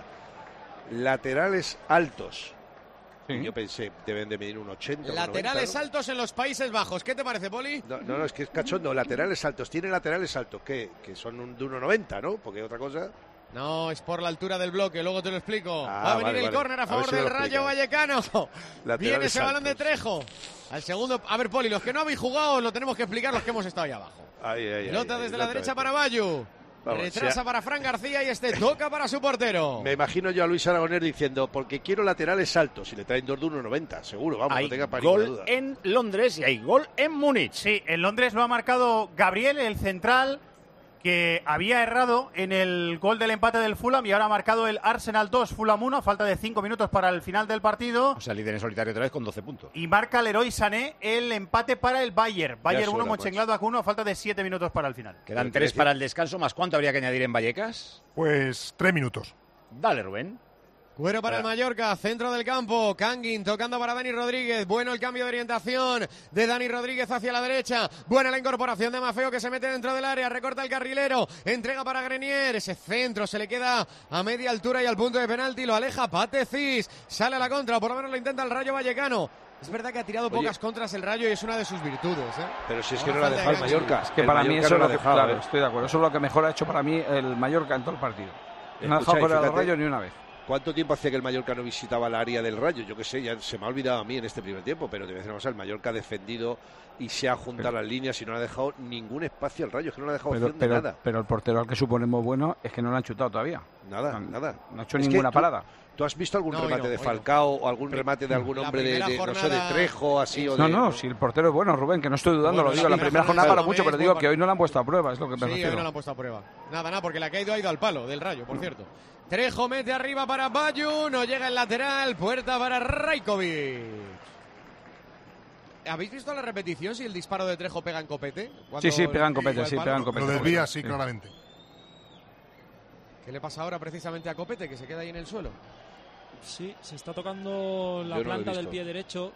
Laterales altos. Sí. Yo pensé, deben de medir un ochenta. Laterales un noventa, ¿no? altos en los Países Bajos, ¿qué te parece, Poli? No, no, no, es que es cachondo, laterales altos, tiene laterales altos, ¿qué? Que son un, de uno noventa, ¿no? Porque otra cosa... No, es por la altura del bloque, luego te lo explico. Ah, Va a venir vale, el vale. córner a favor a si del Rayo Vallecano. Viene ese balón de Trejo. Al segundo, a ver, Poli, los que no habéis jugado lo tenemos que explicar los que hemos estado ahí abajo. Ay, ay, Pelota ay, desde ay, la ay, derecha ay. para Bayu. Vamos, retrasa sea... para Fran García y este toca para su portero. Me imagino yo a Luis Aragonés diciendo, porque quiero laterales altos, y le traen dos de uno noventa, seguro, vamos, hay no tenga para gol duda. En Londres y hay gol en Múnich. Sí, en Londres lo ha marcado Gabriel, el central, que había errado en el gol del empate del Fulham y ahora ha marcado el Arsenal dos, Fulham uno, a falta de cinco minutos para el final del partido. O sea, líder en solitario otra vez con doce puntos. Y marca Leroy Sané el empate para el Bayern. Bayern uno, pues. Mönchengladbach uno, a falta de siete minutos para el final. Quedan tres para el descanso, más ¿cuánto habría que añadir en Vallecas? Pues tres minutos. Dale, Rubén. Cuero para el Mallorca, centro del campo, Kangin tocando para Dani Rodríguez, bueno el cambio de orientación de Dani Rodríguez hacia la derecha, buena la incorporación de Mafeo que se mete dentro del área, recorta el carrilero, entrega para Grenier, ese centro se le queda a media altura y al punto de penalti, lo aleja Patecís, sale a la contra, o por lo menos lo intenta el Rayo Vallecano. Es verdad que ha tirado Oye. pocas contras el Rayo y es una de sus virtudes, ¿eh? Pero si es que no la ha dejado el Mallorca. Es que el para Mallorca mí eso no es lo que, dejado, claro, ¿eh? estoy de acuerdo, eso es lo que mejor ha hecho para mí el Mallorca en todo el partido. No ha dejado Escucha, fuera fíjate, del Rayo ni una vez. ¿Cuánto tiempo hacía que el Mallorca no visitaba el área del Rayo? Yo qué sé, ya se me ha olvidado a mí en este primer tiempo, pero te voy a decir una cosa, el Mallorca ha defendido y se ha juntado pero, las líneas y no le ha dejado ningún espacio al Rayo, es que no le ha dejado pero, opción pero, de nada. Pero el portero al que suponemos bueno es que no lo han chutado todavía. Nada, no, nada. No ha hecho es ninguna tú, parada. ¿Tú has visto algún no, remate no, de no, Falcao o algún pero, remate de algún hombre de, de, jornada... no sé, de Trejo así? O no, de, no, si el portero es bueno, Rubén, que no estoy dudando, bueno, lo digo, la primera jornada para mucho, pero digo que hoy no lo han puesto a prueba, es lo que me sí, refiero. hoy no lo han puesto a prueba. Nada, nada, porque la que ha ido ha ido al palo del Rayo, por cierto. Trejo mete arriba para Bayu, no llega el lateral, puerta para Rajkovic. ¿Habéis visto la repetición si el disparo de Trejo pega en copete? Sí, sí, pega en copete, sí, pega en copete. Lo desvía, sí, sí, claramente. ¿Qué le pasa ahora precisamente a Copete, que se queda ahí en el suelo? Sí, se está tocando la Yo planta no del pie derecho.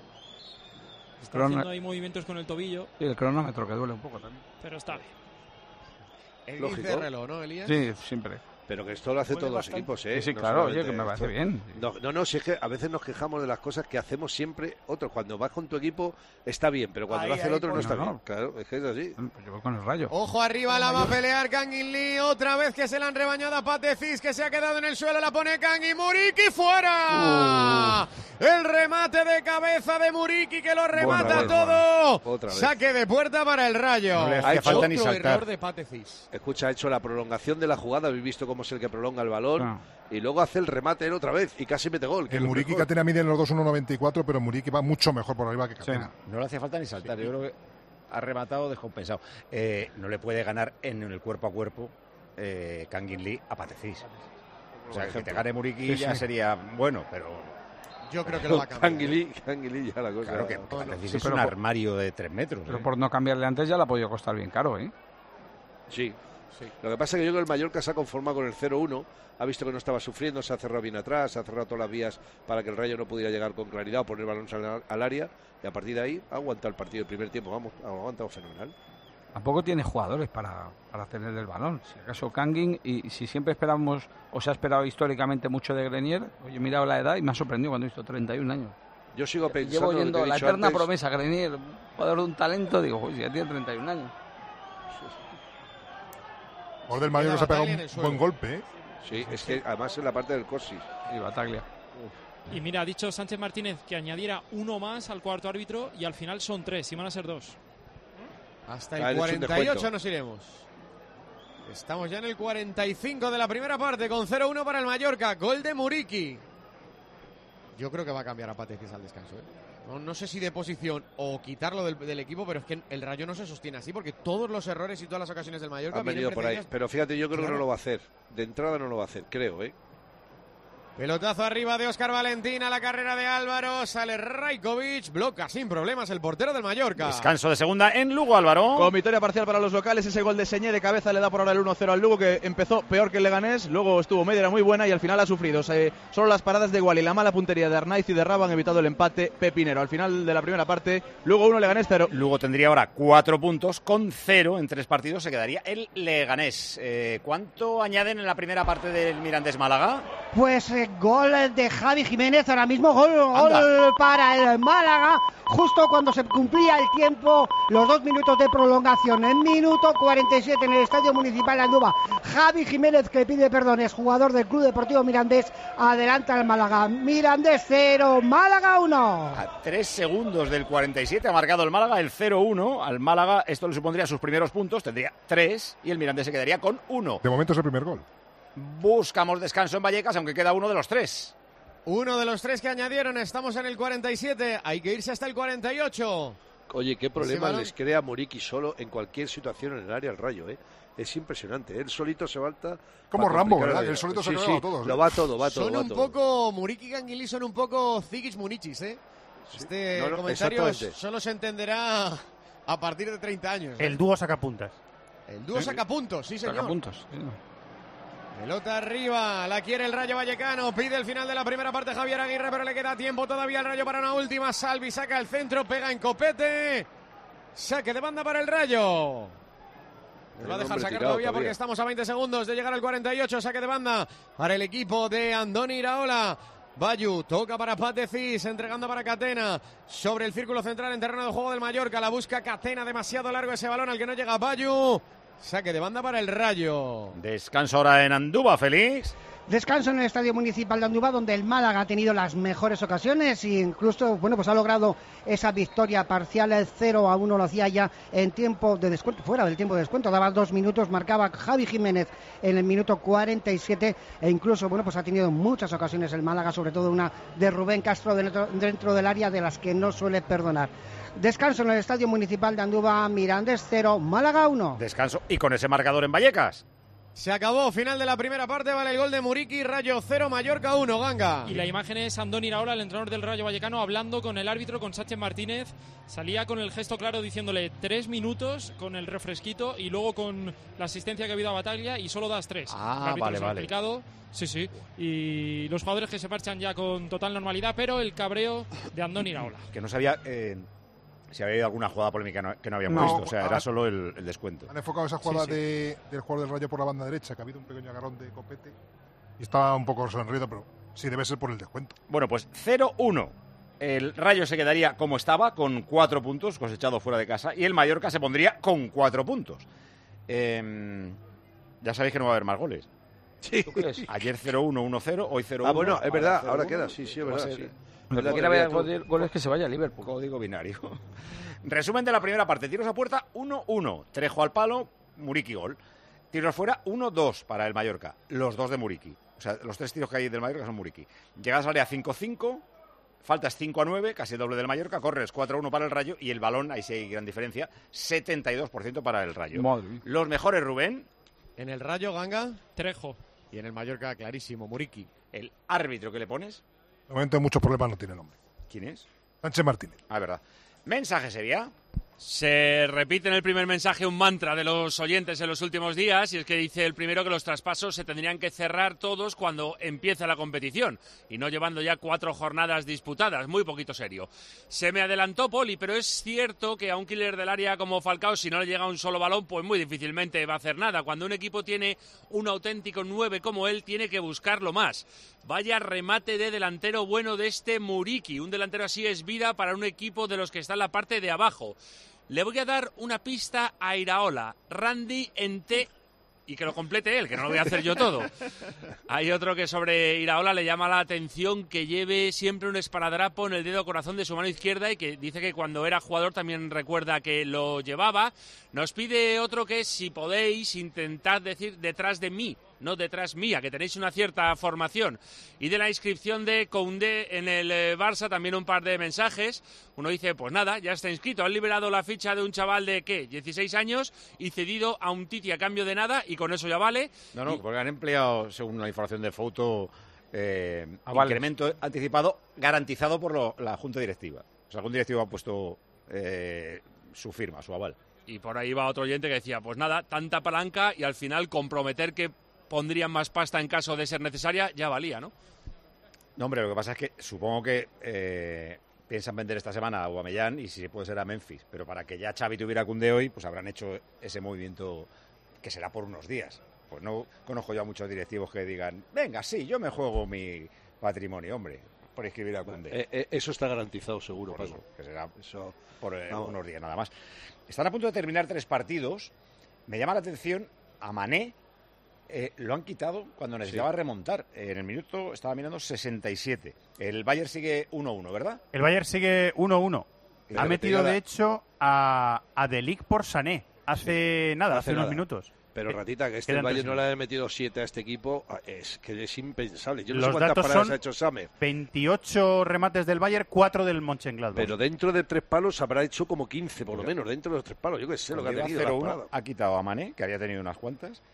Está Crono... haciendo ahí movimientos con el tobillo. Sí, el cronómetro que duele un poco también. Pero está bien. El lógico. de reloj, ¿no, Elías? Sí, siempre. Pero que esto lo hace todos los equipos, ¿eh? Sí, sí, no claro, oye, que me parece esto... bien. No, no, no, si es que a veces nos quejamos de las cosas que hacemos siempre otros. Cuando vas con tu equipo está bien, pero cuando ahí, lo hace el otro no pues está no, bien. no. Claro, es que es así. Pues yo voy con el Rayo. Ojo arriba, la va a pelear Kangin Lee. Otra vez que se la han rebañado a Pat de Cis, que se ha quedado en el suelo. La pone Kangin. Muriqui fuera. Uh. El remate de cabeza de Muriqui que lo remata vez, todo. Otra vez. Saque de puerta para el Rayo. No le hacía falta ni saltar. Error de Pat de Cis. Escucha, ha hecho la prolongación de la jugada. Habéis visto cómo es el que prolonga el balón. Ah. Y luego hace el remate él otra vez y casi mete gol. El Muriqui y Catena miden los dos uno noventa y cuatro, pero Muriqui va mucho mejor por arriba que Catena. Sí. No le hacía falta ni saltar. Sí. Yo creo que ha rematado descompensado. Eh, no le puede ganar en el cuerpo a cuerpo eh, Kangin Lee a Pat de Cis. O sea, que te gane Muriqui sí, ya sí. sería bueno, pero... Yo creo que lo va a cambiar. Kangin Lee, Kangin Lee ya la cosa... Claro que Pat de Cis sí, es un por, armario de tres metros. Pero ¿eh? por no cambiarle antes ya le ha podido costar bien caro, ¿eh? Sí. Sí. Lo que pasa es que yo creo que el Mallorca se ha conformado con el cero uno, ha visto que no estaba sufriendo, se ha cerrado bien atrás, se ha cerrado todas las vías para que el Rayo no pudiera llegar con claridad o poner balones al, al área, y a partir de ahí ha aguantado el partido del primer tiempo, vamos, ha aguantado fenomenal. Tampoco tiene jugadores para, para tener el balón, si acaso Kangin, y si siempre esperamos, o se ha esperado históricamente mucho de Grenier, oye, he mirado la edad y me ha sorprendido cuando he visto treinta y un años. Yo sigo pensando... Llevo yendo la eterna antes... promesa, Grenier, jugador de un talento, digo, pues ya tiene treinta y un años. Por del Mallorca se ha pegado un buen golpe, ¿eh? Sí, es que además en la parte del Corsis. Y Bataglia. Y mira, ha dicho Sánchez Martínez que añadiera uno más al cuarto árbitro y al final son tres y van a ser dos. Hasta el ah, cuarenta y ocho nos iremos. Estamos ya en el cuarenta y cinco de la primera parte con cero uno para el Mallorca. Gol de Muriqui. Yo creo que va a cambiar a Pat de Cis al descanso, ¿eh? No, no sé si de posición o quitarlo del, del equipo, pero es que el Rayo no se sostiene así porque todos los errores y todas las ocasiones del Mallorca han venido por ahí. Pero fíjate, yo creo claro. que no lo va a hacer. De entrada no lo va a hacer, creo, ¿eh? Pelotazo arriba de Óscar Valentín a la carrera de Álvaro. Sale Rajkovic, bloca sin problemas el portero del Mallorca. Descanso de segunda en Lugo, Álvaro. Con victoria parcial para los locales, ese gol de Señé de cabeza le da por ahora el uno cero al Lugo, que empezó peor que el Leganés, luego estuvo media, era muy buena y al final ha sufrido. Se, solo las paradas de Gual y la mala puntería de Arnaiz y de Raba han evitado el empate pepinero. Al final de la primera parte, Lugo uno, Leganés cero. Lugo tendría ahora cuatro puntos, con cero en tres partidos se quedaría el Leganés. Eh, ¿Cuánto añaden en la primera parte del Mirandés Málaga? Pues eh, gol de Javi Jiménez, ahora mismo gol, gol para el Málaga, justo cuando se cumplía el tiempo, los dos minutos de prolongación, en minuto cuarenta y siete en el Estadio Municipal de Andúba. Javi Jiménez, que pide perdón, es jugador del Club Deportivo Mirandés, adelanta al Málaga. Mirandés cero, Málaga uno. A tres segundos del cuarenta y siete ha marcado el Málaga el cero uno. Al Málaga esto le supondría sus primeros puntos, tendría tres y el Mirandés se quedaría con uno. De momento es el primer gol. Buscamos descanso en Vallecas, aunque queda uno de los tres. Uno de los tres que añadieron, estamos en el cuarenta y siete, hay que irse hasta el cuarenta y ocho. Oye, qué problema les crea Muriqui solo en cualquier situación en el área al Rayo, ¿eh? Es impresionante, él solito se balta. Como Rambo, ¿verdad? Él solito sí, se sí, va a todos. Lo va todo, va todo. Son va un todo. poco, Muriqui y Kangin Lee son un poco Zigic Munichis, ¿eh? Sí. Este no, no, comentario solo se entenderá a partir de treinta años. ¿eh? El dúo sacapuntas. El dúo sí, sacapuntos, sí señor. Sacapuntos, sí. Pelota arriba, la quiere el Rayo Vallecano, pide el final de la primera parte Javier Aguirre, pero le queda tiempo todavía al Rayo para una última. Salvi saca el centro, pega en copete, saque de banda para el Rayo. Nos va a dejar sacar todavía porque estamos a veinte segundos de llegar al cuarenta y ocho, saque de banda para el equipo de Andoni Iraola. Bayu toca para Pat de Cis, entregando para Catena, sobre el círculo central en terreno de juego del Mallorca, la busca Catena, demasiado largo ese balón al que no llega Bayu. Saque de banda para el Rayo. Descanso ahora en Andúba, Félix. Descanso en el Estadio Municipal de Andúba, donde el Málaga ha tenido las mejores ocasiones e incluso, bueno, pues ha logrado esa victoria parcial. El cero a uno lo hacía ya en tiempo de descuento, fuera del tiempo de descuento, daba dos minutos, marcaba Javi Jiménez en el minuto cuarenta y siete e incluso, bueno, pues ha tenido muchas ocasiones el Málaga, sobre todo una de Rubén Castro dentro, dentro del área, de las que no suele perdonar. Descanso en el Estadio Municipal de Andúba, Mirandés cero, Málaga uno. Descanso y con ese marcador en Vallecas. Se acabó, final de la primera parte, vale el gol de Muriqui, Rayo cero, Mallorca uno, Ganga. Y la imagen es Andoni Iraola, el entrenador del Rayo Vallecano, hablando con el árbitro, con Sánchez Martínez. Salía con el gesto claro diciéndole tres minutos con el refresquito y luego con la asistencia que ha habido a Bataglia y solo das tres. Ah, vale, vale. Explicado. Sí, sí. Y los jugadores que se marchan ya con total normalidad, pero el cabreo de Andoni Iraola. Que no sabía... Eh... si había habido alguna jugada polémica no, que no habíamos no, visto, o sea, han, era solo el, el descuento. Han enfocado esa jugada sí, sí. De, del jugador del Rayo por la banda derecha, que ha habido un pequeño agarrón de Copete y estaba un poco sonrido, pero sí debe ser por el descuento. Bueno, pues cero uno. El Rayo se quedaría como estaba, con cuatro puntos, cosechado fuera de casa, y el Mallorca se pondría con cuatro puntos. Eh, ya sabéis que no va a haber más goles. Sí. Ayer cero uno, uno cero, hoy cero uno. Ah, bueno, es verdad, ahora queda, sí, sí, es verdad, sí. Lo que quiera ver goles que se vaya a Liverpool. Código binario. Resumen de la primera parte. Tiros a puerta uno uno. Trejo al palo, Muriqui gol. Tiros fuera uno dos para el Mallorca. Los dos de Muriqui. O sea, los tres tiros que hay del Mallorca son Muriqui. Llegadas al área cinco cinco. Faltas cinco a nueve, casi el doble del Mallorca. Corres cuatro a uno para el Rayo. Y el balón, ahí sí hay gran diferencia, setenta y dos por ciento para el Rayo. Madre. Los mejores, Rubén. En el Rayo, Ganga. Trejo. Y en el Mallorca, clarísimo, Muriqui. El árbitro que le pones. De momento muchos problemas no tiene nombre. ¿Quién es? Sánchez Martínez. Ah, verdad. Mensaje, Sevilla. Se repite en el primer mensaje un mantra de los oyentes en los últimos días, y es que dice el primero que los traspasos se tendrían que cerrar todos cuando empieza la competición y no llevando ya cuatro jornadas disputadas. Muy poquito serio. Se me adelantó Poli, pero es cierto que a un killer del área como Falcao, si no le llega un solo balón, pues muy difícilmente va a hacer nada. Cuando un equipo tiene un auténtico nueve como él, tiene que buscarlo más. Vaya remate de delantero bueno de este Muriqui. Un delantero así es vida para un equipo de los que está en la parte de abajo. Le voy a dar una pista a Iraola. Randy en T. Y que lo complete él, que no lo voy a hacer yo todo. Hay otro que sobre Iraola le llama la atención que lleve siempre un esparadrapo en el dedo corazón de su mano izquierda y que dice que cuando era jugador también recuerda que lo llevaba. Nos pide otro que, si podéis, intentad decir detrás de mí, no detrás mía, que tenéis una cierta formación. Y de la inscripción de Koundé en el eh, Barça también un par de mensajes. Uno dice, pues nada, ya está inscrito. Han liberado la ficha de un chaval de, ¿qué?, dieciséis años y cedido a un Titi a cambio de nada, y con eso ya vale. No, no, y... porque han empleado, según la información de Foto, eh, ah, vale. incremento anticipado garantizado por lo, la Junta Directiva. O sea, algún directivo ha puesto eh, su firma, su aval. Y por ahí va otro oyente que decía, pues nada, tanta palanca y al final comprometer que pondrían más pasta en caso de ser necesaria, ya valía, ¿no? No, hombre, lo que pasa es que supongo que eh, piensan vender esta semana a Aubameyang y si puede ser a Memphis, pero para que ya Xavi tuviera Koundé hoy, pues habrán hecho ese movimiento que será por unos días. Pues no conozco yo a muchos directivos que digan, venga, sí, yo me juego mi patrimonio, hombre, por inscribir a Koundé. Eh, eh, eso está garantizado seguro, por Paco. Eso, que será eso, por eh, no. unos días nada más. Están a punto de terminar tres partidos. Me llama la atención a Mané. Eh, lo han quitado cuando necesitaba sí. remontar. En el minuto estaba mirando sesenta y siete. El Bayern sigue uno uno, ¿verdad? El Bayern sigue uno uno. Ha metido, de hecho, a, a De Ligt por Sané. Hace nada, hace, hace unos nada. minutos. Pero, Ratita, que este Bayern no le haya metido siete a este equipo, es que es impensable. Yo no Los sé cuántas paradas son ha hecho Sammer. veintiocho remates del Bayern, cuatro del Mönchengladbach. Pero dentro de tres palos habrá hecho como quince, por lo menos, dentro de los tres palos. Yo qué sé lo que ha tenido. cero uno, ha quitado a Mané, que había tenido unas cuantas.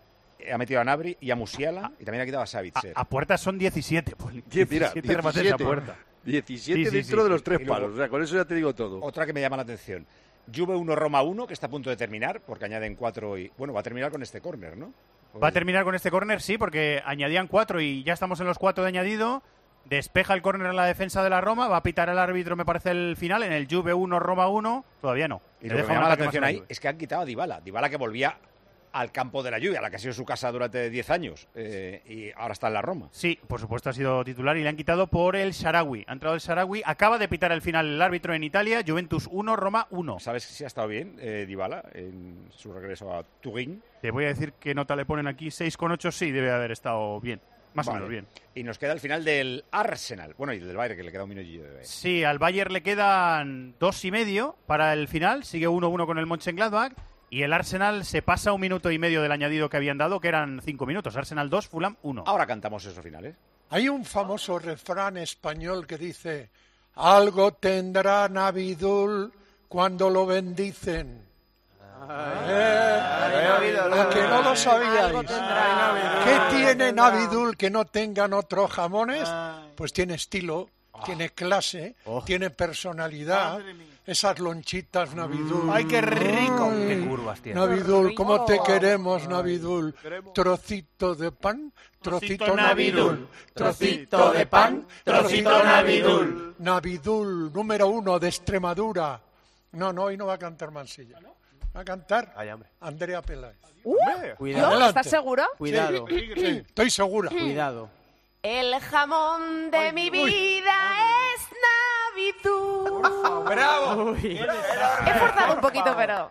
Ha metido a Nabri y a Musiala, y también ha quitado a Savitzer. A, a puerta son diecisiete. Pues, diecisiete, Mira, diecisiete remates a puerta. diecisiete sí, sí, dentro sí, de los tres luego, palos. O sea, con eso ya te digo todo. Otra que me llama la atención. Juve uno, Roma uno, que está a punto de terminar, porque añaden cuatro y... Bueno, va a terminar con este córner, ¿no? Pues... Va a terminar con este córner, sí, porque añadían cuatro y ya estamos en los cuatro de añadido. Despeja el córner en la defensa de la Roma, va a pitar el árbitro, me parece, el final, en el Juve uno, Roma uno. Todavía no. Y lo que me llama la atención ahí es que han quitado a Dybala. Dybala que volvía al campo de la Juve, a la que ha sido su casa durante diez años, eh, y ahora está en la Roma. Sí, por supuesto ha sido titular y le han quitado por el Shaarawy. Ha entrado el Shaarawy, acaba de pitar el final el árbitro en Italia, Juventus uno, Roma uno. ¿Sabes si ha estado bien eh, Dybala en su regreso a Turín? Te voy a decir qué nota le ponen aquí, seis coma ocho, sí, debe haber estado bien. Más vale. o menos bien. Y nos queda el final del Arsenal. Bueno, y del Bayern, que le queda un minutillo de vez. Sí, al Bayern le quedan dos y medio para el final. Sigue uno uno con el Mönchengladbach. Y el Arsenal se pasa un minuto y medio del añadido que habían dado, que eran cinco minutos. Arsenal dos, Fulham uno. Ahora cantamos esos finales. Hay un famoso refrán español que dice: algo tendrá Navidul cuando lo bendicen. Eh, a que no lo sabíais. ¿Qué tiene Navidul que no tengan otros jamones? Pues tiene estilo, tiene clase, tiene personalidad. Esas lonchitas, Navidul. ¡Ay, qué rico! Ay, ¡Qué curvas tiene! Navidul, ¿cómo te queremos, Navidul? Trocito de pan, trocito, Trocito Navidul. Navidul. Trocito de pan, trocito Navidul. Navidul, número uno de Extremadura. No, no, hoy no va a cantar Mansilla. Va a cantar Andrea Peláez. Uh, Cuidado. ¿no? Adelante. ¿Estás seguro? Cuidado. Sí, sí, estoy segura. Cuidado. El jamón de mi vida es Navidul. ¡Bravo! He forzado un poquito, pero...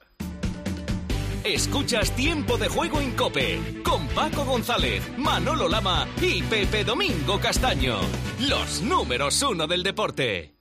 Escuchas Tiempo de Juego en COPE con Paco González, Manolo Lama y Pepe Domingo Castaño. Los números uno del deporte.